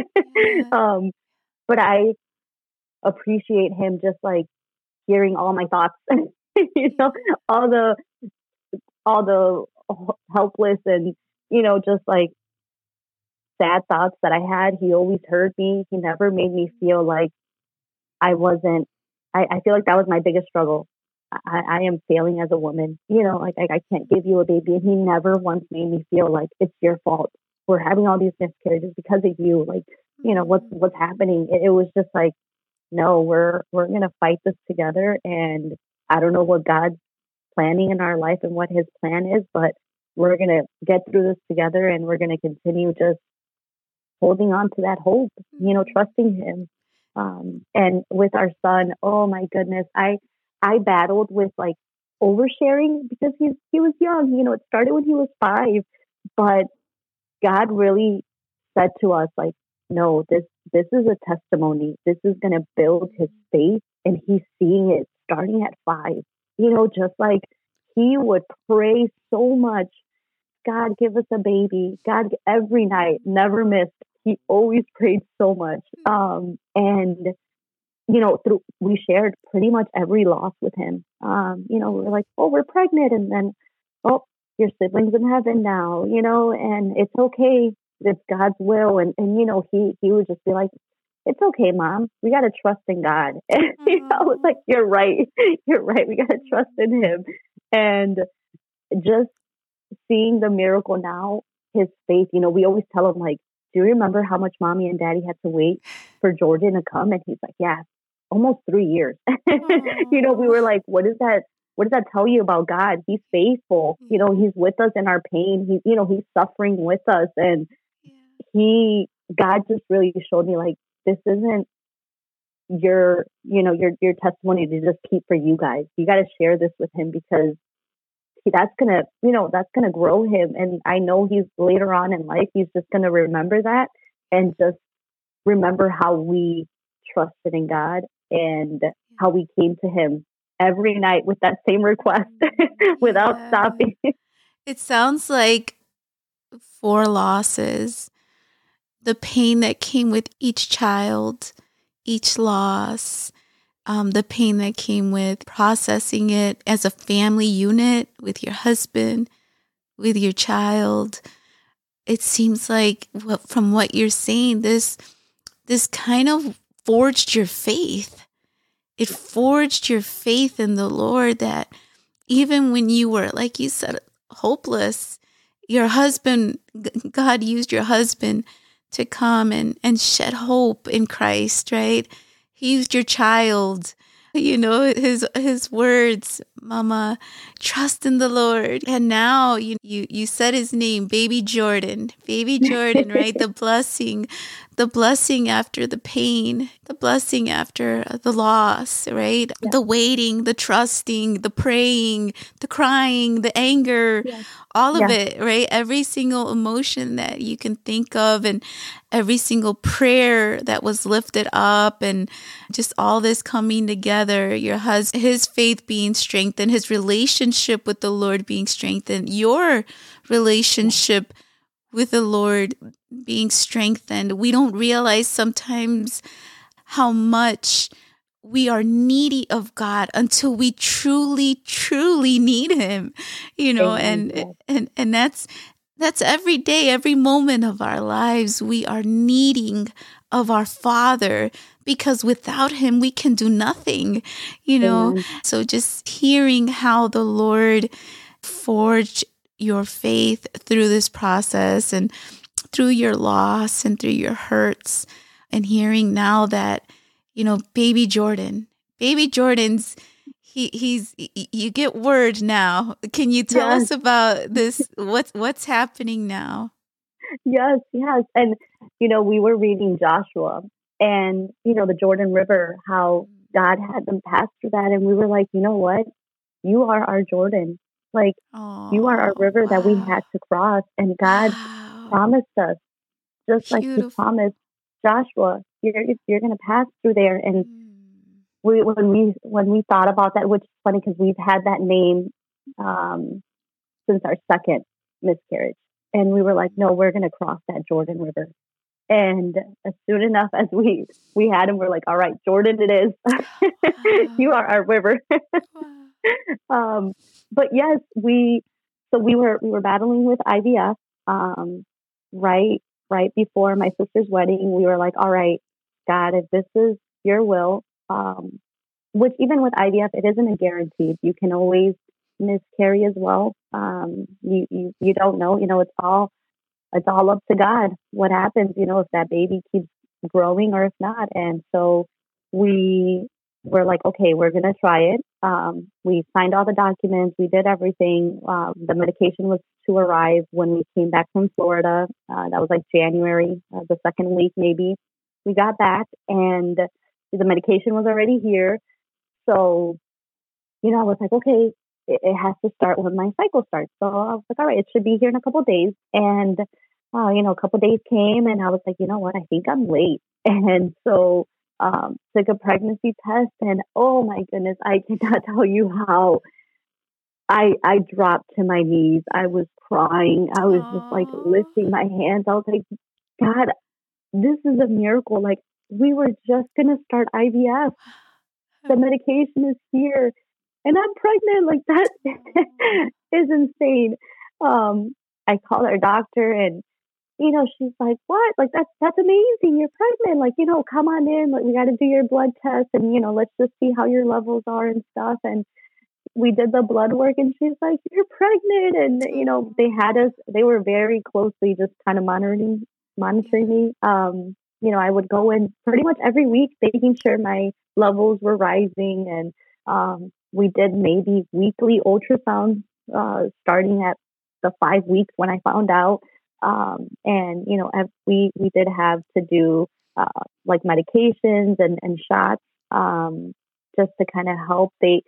um, but I appreciate him just like hearing all my thoughts. You know, all the all the helpless and, you know, just like sad thoughts that I had. He always heard me. He never made me feel like I wasn't, I, I feel like that was my biggest struggle. I, I am failing as a woman, you know, like I, I can't give you a baby. And he never once made me feel like it's your fault. We're having all these miscarriages because of you. Like, you know, what's, what's happening? It, it was just like, no, we're, we're going to fight this together. And I don't know what God's planning in our life and what his plan is, but we're going to get through this together and we're going to continue just holding on to that hope, you know, trusting him. Um, and with our son, oh my goodness, I, I battled with like oversharing because he's, he was young, you know, it started when he was five, but God really said to us like, no, this, this is a testimony. This is going to build his faith, and he's seeing it starting at five. You know, just like he would pray so much, God, give us a baby. God, every night, never missed. He always prayed so much. Um, and, you know, through, we shared pretty much every loss with him. Um, you know, we were like, oh, we're pregnant. And then, oh, your sibling's in heaven now, you know, and it's okay. It's God's will. And, and, you know, he, he would just be like, it's okay, Mom. We got to trust in God. And you know, I was like, you're right. You're right. We got to trust in him. And just seeing the miracle now, his faith, you know, we always tell him like, do you remember how much Mommy and Daddy had to wait for Jordan to come? And he's like, yeah, almost three years. You know, we were like, what is that? What does that tell you about God? He's faithful. You know, he's with us in our pain. He's, you know, he's suffering with us. And he, God just really showed me like, this isn't your, you know, your, your testimony to just keep for you guys. You got to share this with him because he, that's going to, you know, that's going to grow him. And I know he's later on in life, he's just going to remember that and just remember how we trusted in God and how we came to him every night with that same request without Yeah. stopping. It sounds like four losses, the pain that came with each child, each loss, um, the pain that came with processing it as a family unit with your husband, with your child. It seems like what, from what you're saying, this this kind of forged your faith. It forged your faith in the Lord, that even when you were, like you said, hopeless, your husband, God used your husband to come and, and shed hope in Christ, right? He used your child, you know, his his words, Mama, trust in the Lord. And now you you you said his name, baby Jordan, baby Jordan, right? The blessing, the blessing after the pain, the blessing after the loss, right? Yeah. The waiting, the trusting, the praying, the crying, the anger, Yeah. all of Yeah. it, right? Every single emotion that you can think of, and every single prayer that was lifted up, and just all this coming together, your husband, his faith being strengthened, his relationship with the Lord being strengthened, your relationship with the Lord being strengthened. We don't realize sometimes how much we are needy of God until we truly, truly need him, you know, Amen. and, Yes. and, and that's, that's every day, every moment of our lives. We are needing of our Father, because without him, we can do nothing, you know? Amen. So just hearing how the Lord forged your faith through this process, and through your loss, and through your hurts, and hearing now that, you know, baby Jordan, baby Jordan's, he he's, you get word now. Can you tell Yes. us about this? What's, what's happening now? Yes, yes. And, you know, we were reading Joshua and, you know, the Jordan River, how God had them pass through that. And we were like, you know what? You are our Jordan. Like, you are our Oh, river that we wow. had to cross. And God Wow. promised us, just like he Beautiful. promised Joshua, you're, you're going to pass through there. And Mm. we, when we, when we thought about that, which is funny because we've had that name, um, since our second miscarriage. And we were like, no, we're going to cross that Jordan River. And as soon enough as we, we had him, we're like, all right, Jordan it is. You are our river. Wow. um, but yes, we, so we were, we were battling with I V F, um, right, right before my sister's wedding. We were like, all right, God, if this is your will, um, which even with I V F, it isn't a guarantee. You can always miscarry as well. Um, you, you, you don't know, you know, it's all, it's all up to God what happens, you know, if that baby keeps growing or if not. And so we were like, okay, we're going to try it. Um, we signed all the documents. We did everything. Uh, the medication was to arrive when we came back from Florida. Uh, that was like January, uh, the second week, maybe. We got back and the medication was already here. So, you know, I was like, okay, it, it has to start when my cycle starts. So I was like, all right, it should be here in a couple of days. And, uh, you know, a couple of days came and I was like, you know what, I think I'm late. And so um, took a pregnancy test and oh my goodness, I cannot tell you how I, I dropped to my knees. I was crying. I was just like Aww. lifting my hands. I was like, God, this is a miracle. Like we were just going to start I V F. The medication is here and I'm pregnant. Like that is insane. Um, I called our doctor and, you know, she's like, what? Like, that's, that's amazing. You're pregnant. Like, you know, come on in. Like, we got to do your blood test and, you know, let's just see how your levels are and stuff. And we did the blood work and she's like, you're pregnant. And, you know, they had us, they were very closely just kind of monitoring, monitoring me. Um, you know, I would go in pretty much every week, making sure my levels were rising. And, um, we did maybe weekly ultrasounds, uh, starting at the five weeks when I found out. Um, and, you know, we, we did have to do, uh, like medications and, and shots, um, just to kind of help. They,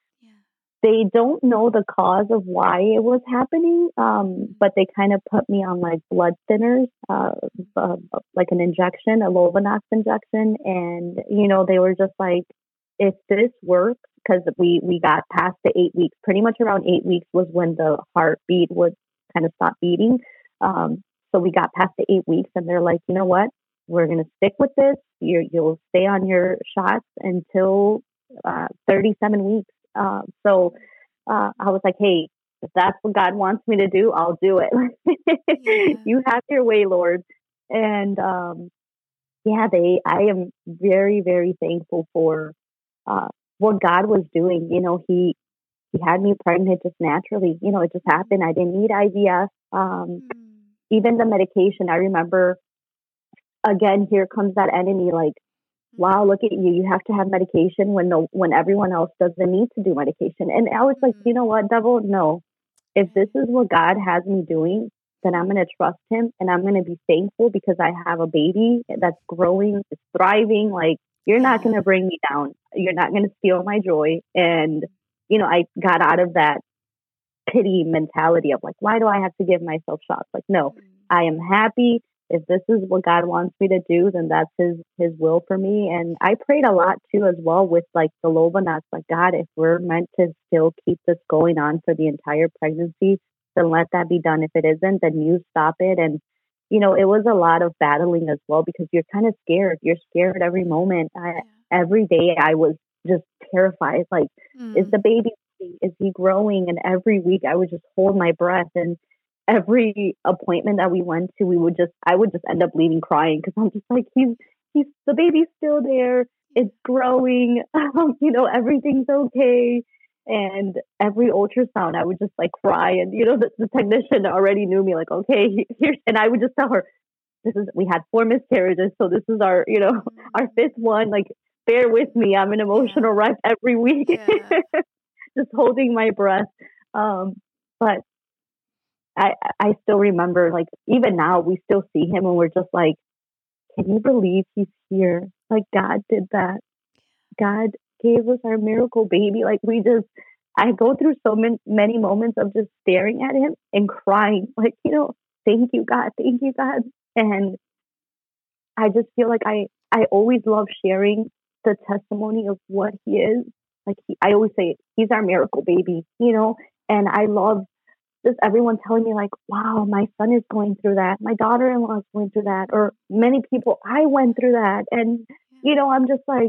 they don't know the cause of why it was happening, um, but they kind of put me on like blood thinners, uh, uh, like an injection, a Lovenox injection. And, you know, they were just like, if this works, because we, we got past the eight weeks, pretty much around eight weeks was when the heartbeat would kind of stop beating. Um, so we got past the eight weeks and they're like, you know what? We're going to stick with this. You're, you'll stay on your shots until uh, thirty-seven weeks. Uh, so uh, I was like, hey, if that's what God wants me to do, I'll do it. Yeah. You have your way, Lord. And um, yeah, they. I am very, very thankful for uh, what God was doing. You know, He He had me pregnant just naturally. You know, it just happened. I didn't need I V F. Um, Mm. even the medication, I remember, again, here comes that enemy like, wow, look at you. You have to have medication when no, when everyone else doesn't need to do medication. And I was like, you know what, devil? No. If this is what God has me doing, then I'm going to trust him and I'm going to be thankful because I have a baby that's growing, it's thriving. Like, you're not going to bring me down. You're not going to steal my joy. And, you know, I got out of that pity mentality of like, why do I have to give myself shots? Like, no, I am happy. If this is what God wants me to do, then that's his, his will for me. And I prayed a lot too, as well, with like the Lovenox, like, God, if we're meant to still keep this going on for the entire pregnancy, then let that be done. If it isn't, then you stop it. And, you know, it was a lot of battling as well, because you're kind of scared. You're scared every moment. I, every day I was just terrified. Like, Mm. is the baby, is he growing? And every week I would just hold my breath. And every appointment that we went to, we would just, I would just end up leaving crying, because I'm just like, he's, he's, the baby's still there. It's growing. Um, you know, everything's okay. And every ultrasound, I would just like cry. And, you know, the, the technician already knew me, like, okay, here's, and I would just tell her, this is, we had four miscarriages. So this is our, you know, our fifth one. Like, bear with me. I'm an emotional wreck every week, Yeah. just holding my breath. Um, but I, I still remember, like, even now we still see him and we're just like, can you believe he's here? Like, God did that. God gave us our miracle baby. Like, we just, I go through so many, many moments of just staring at him and crying, like, you know, thank you, God. Thank you, God. And I just feel like I, I always love sharing the testimony of what he is. Like, he, I always say, he's our miracle baby, you know, and I love just everyone telling me like, wow, my son is going through that. My daughter-in-law is going through that. Or many people, I went through that. And, you know, I'm just like,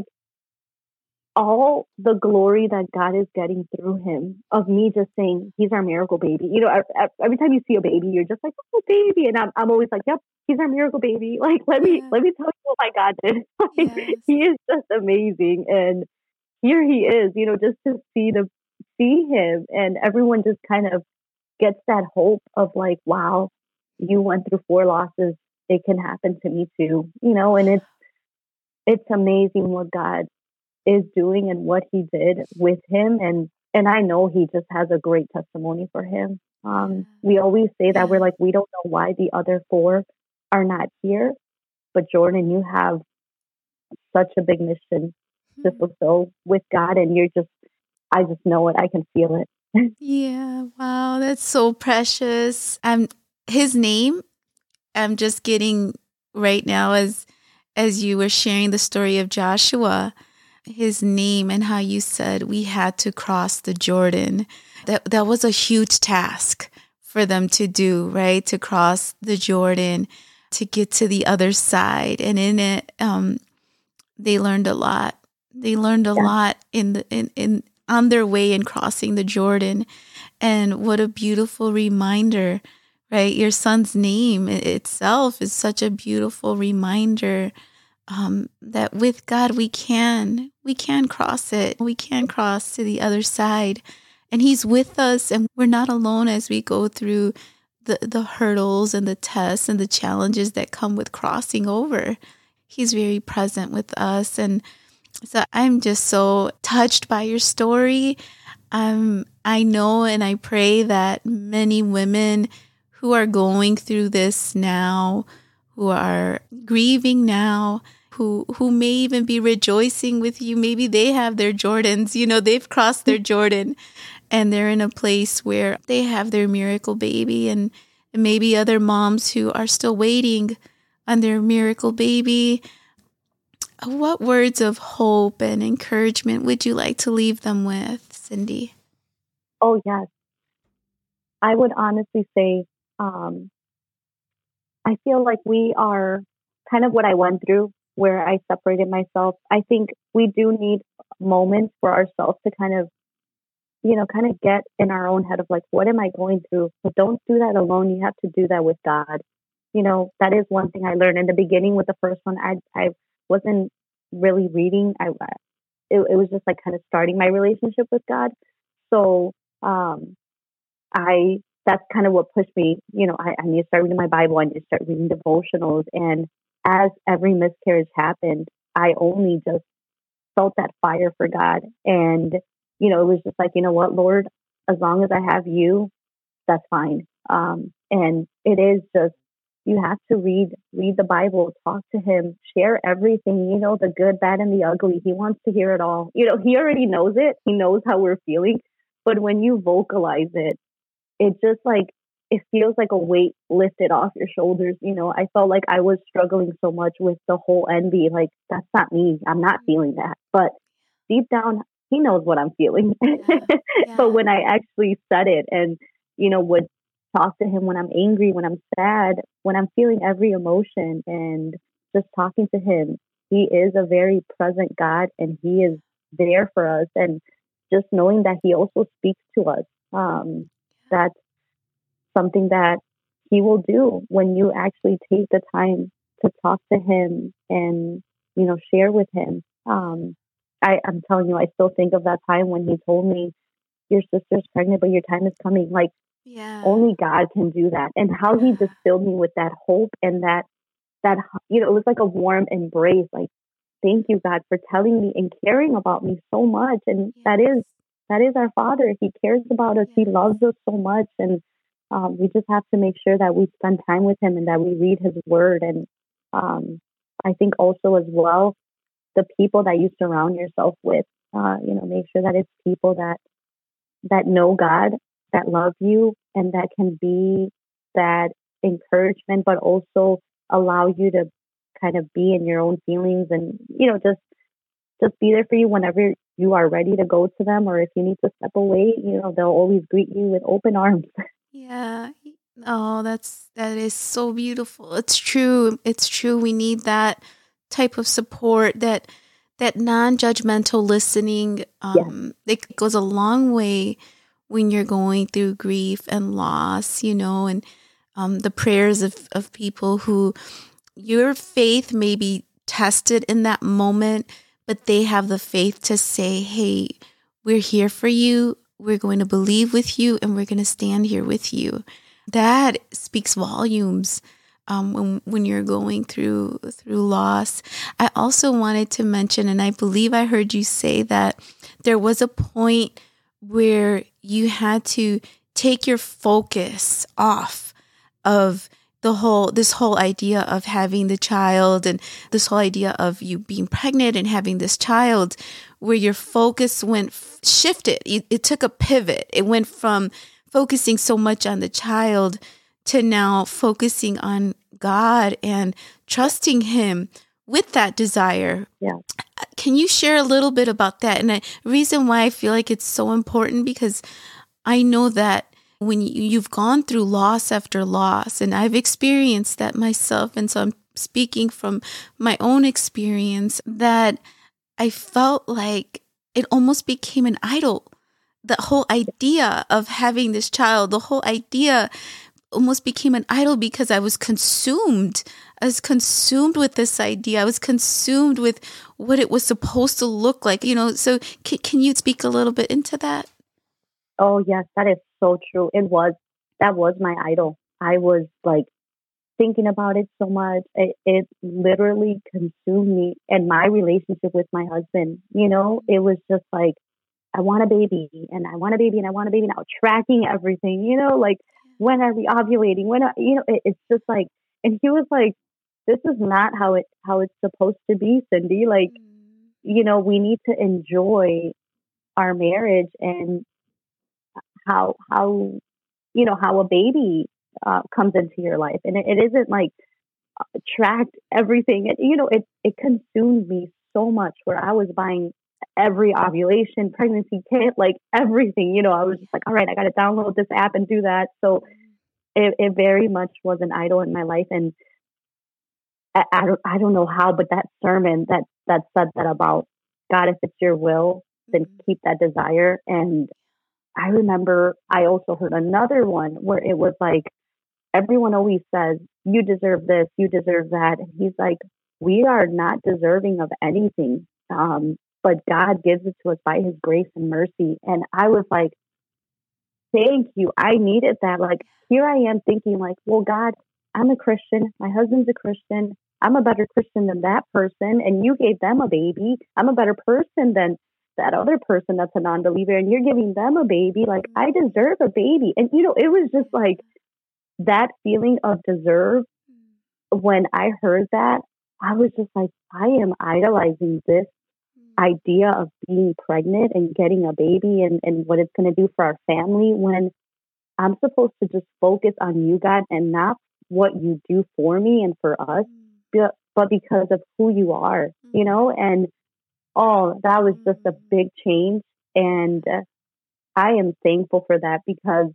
all the glory that God is getting through him, of me just saying, he's our miracle baby. You know, every time you see a baby, you're just like, oh, baby. And I'm, I'm always like, yep, he's our miracle baby. Like, let me, Yeah. let me tell you what my God did. Like, Yes. he is just amazing. And here he is, you know, just to see the, see him, and everyone just kind of gets that hope of like, wow, you went through four losses. It can happen to me too, you know, and it's, it's amazing what God is doing and what he did with him. And, and I know he just has a great testimony for him. Um, we always say that, we're like, we don't know why the other four are not here, but Jordan, you have such a big mission to fulfill with God. And you're just, I just know it. I can feel it. Yeah, wow, that's so precious. Um, his name, I'm just getting right now as as you were sharing the story of Joshua, his name and how you said we had to cross the Jordan. That that was a huge task for them to do, right? To cross the Jordan, to get to the other side, and in it, um, they learned a lot. They learned a Yeah. lot in the in in on their way in crossing the Jordan. And what a beautiful reminder, right? Your son's name itself is such a beautiful reminder um, that with God we can, we can cross it. We can cross to the other side. And he's with us, and we're not alone as we go through the, the hurdles and the tests and the challenges that come with crossing over. He's very present with us. And so I'm just so touched by your story. Um, I know and I pray that many women who are going through this now, who are grieving now, who who may even be rejoicing with you, maybe they have their Jordans, you know, they've crossed their Jordan and they're in a place where they have their miracle baby, and, and maybe other moms who are still waiting on their miracle baby. What words of hope and encouragement would you like to leave them with, Cindy? Oh, yes. I would honestly say, um, I feel like we are kind of what I went through where I separated myself. I think we do need moments for ourselves to kind of, you know, kind of get in our own head of like, what am I going through? But don't do that alone. You have to do that with God. You know, that is one thing I learned in the beginning with the first one. I, I wasn't really reading. I, it, it was just like kind of starting my relationship with God. So, um, I, that's kind of what pushed me, you know, I, I need to start reading my Bible. I need to start reading devotionals. And as every miscarriage happened, I only just felt that fire for God. And, you know, it was just like, you know what, Lord, as long as I have you, that's fine. Um, and it is just, you have to read, read the Bible, talk to him, share everything, you know, the good, bad, and the ugly. He wants to hear it all. You know, he already knows it. He knows how we're feeling. But when you vocalize it, it just like, it feels like a weight lifted off your shoulders. You know, I felt like I was struggling so much with the whole envy. Like, that's not me. I'm not feeling that. But deep down, he knows what I'm feeling. Yeah. Yeah. But when I actually said it and, you know, would talk to him when I'm angry, when I'm sad, when I'm feeling every emotion and just talking to him, he is a very present God and he is there for us. And just knowing that he also speaks to us. Um, that's something that he will do when you actually take the time to talk to him and, you know, share with him. Um, I, I'm telling you, I still think of that time when he told me, your sister's pregnant, but your time is coming. Like, Yeah. only God can do that. And how he just filled me with that hope and that, that, you know, it was like a warm embrace. Like, thank you, God, for telling me and caring about me so much. And Yes. that is, that is our Father. He cares about us. Yes. He loves us so much. And um, we just have to make sure that we spend time with him and that we read his word. And um, I think also as well, the people that you surround yourself with, uh, you know, make sure that it's people that, that know God, that love you, and that can be that encouragement, but also allow you to kind of be in your own feelings and, you know, just, just be there for you whenever you are ready to go to them. Or if you need to step away, you know, they'll always greet you with open arms. Yeah. Oh, that's that is so beautiful. It's true. It's true. We need that type of support, that that non-judgmental listening. Yeah. Um, it goes a long way when you're going through grief and loss, you know, and um, the prayers of, of people who your faith may be tested in that moment, but they have the faith to say, hey, we're here for you. We're going to believe with you and we're going to stand here with you. That speaks volumes um, when when you're going through through loss. I also wanted to mention, and I believe I heard you say that there was a point where you had to take your focus off of the whole, this whole idea of having the child and this whole idea of you being pregnant and having this child, where your focus went, shifted. It, it took a pivot. It went from focusing so much on the child to now focusing on God and trusting him with that desire. Yeah. Can you share a little bit about that? And the reason why I feel like it's so important, because I know that when you, you've gone through loss after loss, and I've experienced that myself, and so I'm speaking from my own experience, that I felt like it almost became an idol. The whole idea of having this child, the whole idea almost became an idol because I was consumed. I was consumed with this idea. I was consumed with what it was supposed to look like, you know. So can, can you speak a little bit into that? Oh, yes, that is so true. It was, that was my idol. I was like thinking about it so much. It, it literally consumed me and my relationship with my husband. You know, it was just like, I want a baby and I want a baby and I want a baby now, tracking everything, you know, like, when are we ovulating? When, are, you know, it, it's just like, and he was like, this is not how it, how it's supposed to be, Cindy. Like, you know, we need to enjoy our marriage and how, how, you know, how a baby uh, comes into your life. And it, it isn't like uh, tracked everything. It, you know, it, it consumed me so much where I was buying every ovulation, pregnancy kit, like everything, you know, I was just like, all right, I got to download this app and do that. So it, it very much was an idol in my life. And I, I, don't, I don't know how, but that sermon that, that said that about God, if it's your will, then keep that desire. And I remember I also heard another one where it was like, everyone always says, you deserve this, you deserve that. And he's like, we are not deserving of anything. Um, but God gives it to us by his grace and mercy. And I was like, thank you. I needed that. Like, here I am thinking like, well, God, I'm a Christian. My husband's a Christian. I'm a better Christian than that person. And you gave them a baby. I'm a better person than that other person that's a non-believer. And you're giving them a baby. Like, I deserve a baby. And, you know, it was just like that feeling of deserve. When I heard that, I was just like, I am idolizing this idea of being pregnant and getting a baby and, and what it's going to do for our family, when I'm supposed to just focus on you, God, and not what you do for me and for us, but, but because of who you are, you know? And oh, that was just a big change. And uh, I am thankful for that, because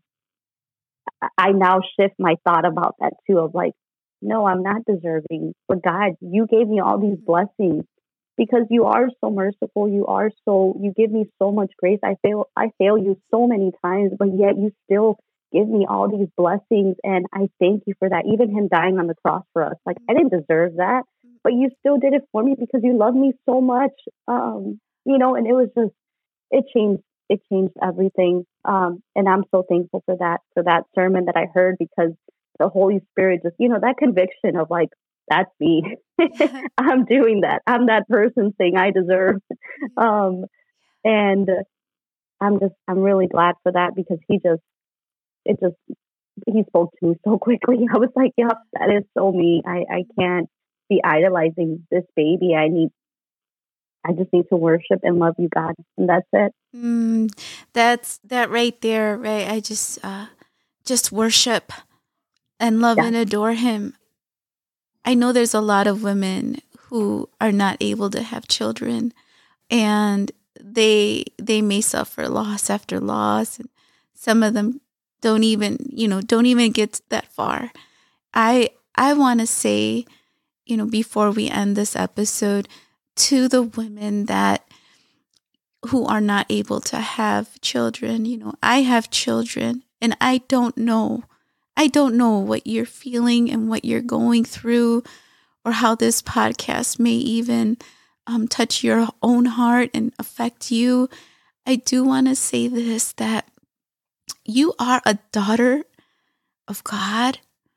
I now shift my thought about that too, of like, no, I'm not deserving. But God, you gave me all these blessings because you are so merciful. You are so, you give me so much grace. I fail, I fail you so many times, but yet you still give me all these blessings. And I thank you for that. Even him dying on the cross for us. Like, I didn't deserve that, but you still did it for me because you love me so much. Um, you know, and it was just, it changed, it changed everything. Um, and I'm so thankful for that, for that sermon that I heard, because the Holy Spirit just, you know, that conviction of like, that's me. I'm doing that. I'm that person saying I deserve. Um, and I'm just, I'm really glad for that, because he just, it just, he spoke to me so quickly. I was like, yep, that is so me. I, I can't be idolizing this baby. I need, I just need to worship and love you, God. And that's it. Mm, that's that right there, right? I just, uh, just worship and love Yeah. and adore him. I know there's a lot of women who are not able to have children, and they they may suffer loss after loss, and some of them don't even, you know, don't even get that far. I I want to say, you know, before we end this episode, to the women that who are not able to have children, you know, I have children, and I don't know I don't know what you're feeling and what you're going through, or how this podcast may even um, touch your own heart and affect you. I do want to say this, that you are a daughter of God,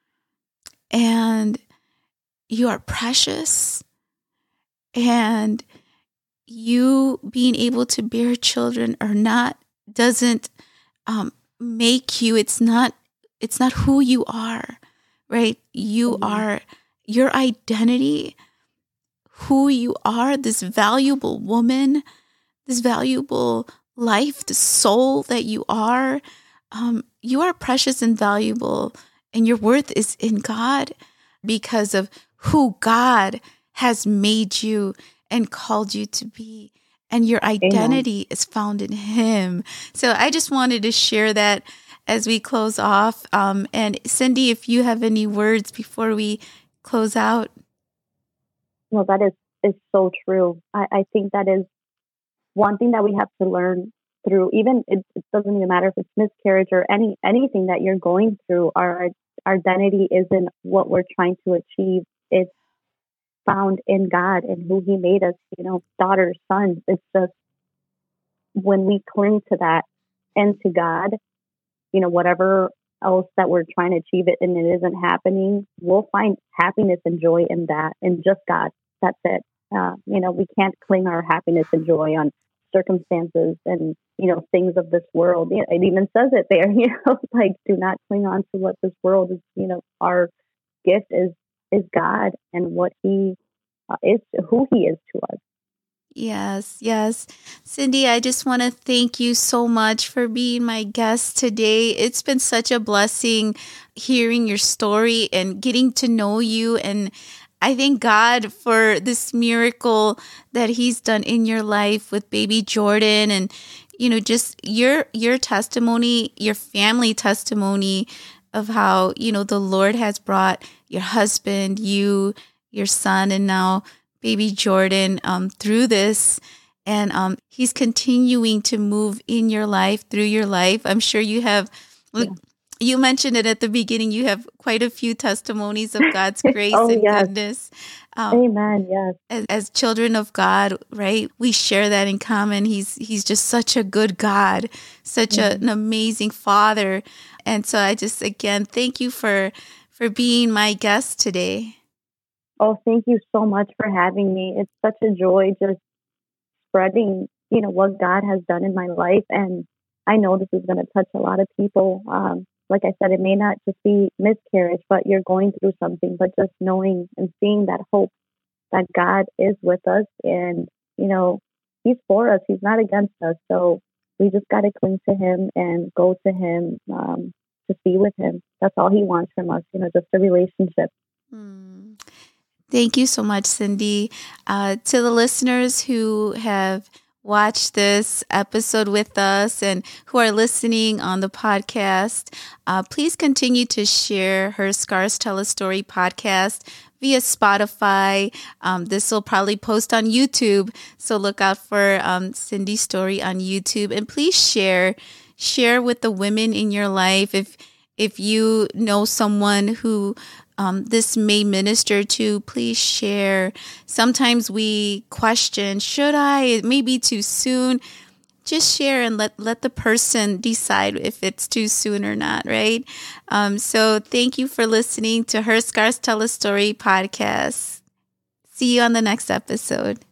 and you are precious, and you being able to bear children or not doesn't um, make you, it's not It's not who you are, right? You mm-hmm. are your identity, who you are, this valuable woman, this valuable life, the soul that you are. Um, you are precious and valuable, and your worth is in God because of who God has made you and called you to be. And your identity Amen. Is found in him. So I just wanted to share that as we close off. Um, and Cindy, if you have any words before we close out. Well, that is, is so true. I, I think that is one thing that we have to learn through, even it, it doesn't even matter if it's miscarriage or any anything that you're going through. Our, our identity isn't what we're trying to achieve. It's found in God and who he made us, you know, daughters, sons. It's just when we cling to that and to God, you know, whatever else that we're trying to achieve it and it isn't happening, we'll find happiness and joy in that, and just God. That's it. Uh, you know, we can't cling our happiness and joy on circumstances and, you know, things of this world. It even says it there, you know, like, do not cling on to what this world is. You know, our gift is, is God and what he uh, is, who he is to us. Yes, yes. Cindy, I just want to thank you so much for being my guest today. It's been such a blessing hearing your story and getting to know you. And I thank God for this miracle that he's done in your life with baby Jordan, and, you know, just your, your testimony, your family testimony of how, you know, the Lord has brought your husband, you, your son, and now baby Jordan um, through this. And um, he's continuing to move in your life, through your life. I'm sure you have, yeah. You mentioned it at the beginning, you have quite a few testimonies of God's grace oh, and yes. goodness. Um, Amen. Yes. As, as children of God, right? We share that in common. He's he's just such a good God, such mm-hmm. a, an amazing Father. And so I just, again, thank you for for being my guest today. Oh, thank you so much for having me. It's such a joy just spreading, you know, what God has done in my life. And I know this is going to touch a lot of people. Um, like I said, it may not just be miscarriage, but you're going through something, but just knowing and seeing that hope that God is with us and, you know, he's for us. He's not against us. So we just got to cling to him and go to him, um, to be with him. That's all he wants from us, you know, just a relationship. Hmm. Thank you so much, Cindy. Uh, to the listeners who have watched this episode with us and who are listening on the podcast, uh, please continue to share Her Scars Tell a Story podcast via Spotify. Um, this will probably post on YouTube, so look out for um, Cindy's story on YouTube. And please share, share with the women in your life. If if you know someone who Um, this may minister to, please share. Sometimes we question, should I? It may be too soon. Just share and let, let the person decide if it's too soon or not, right? Um, so thank you for listening to Her Scars Tell a Story podcast. See you on the next episode.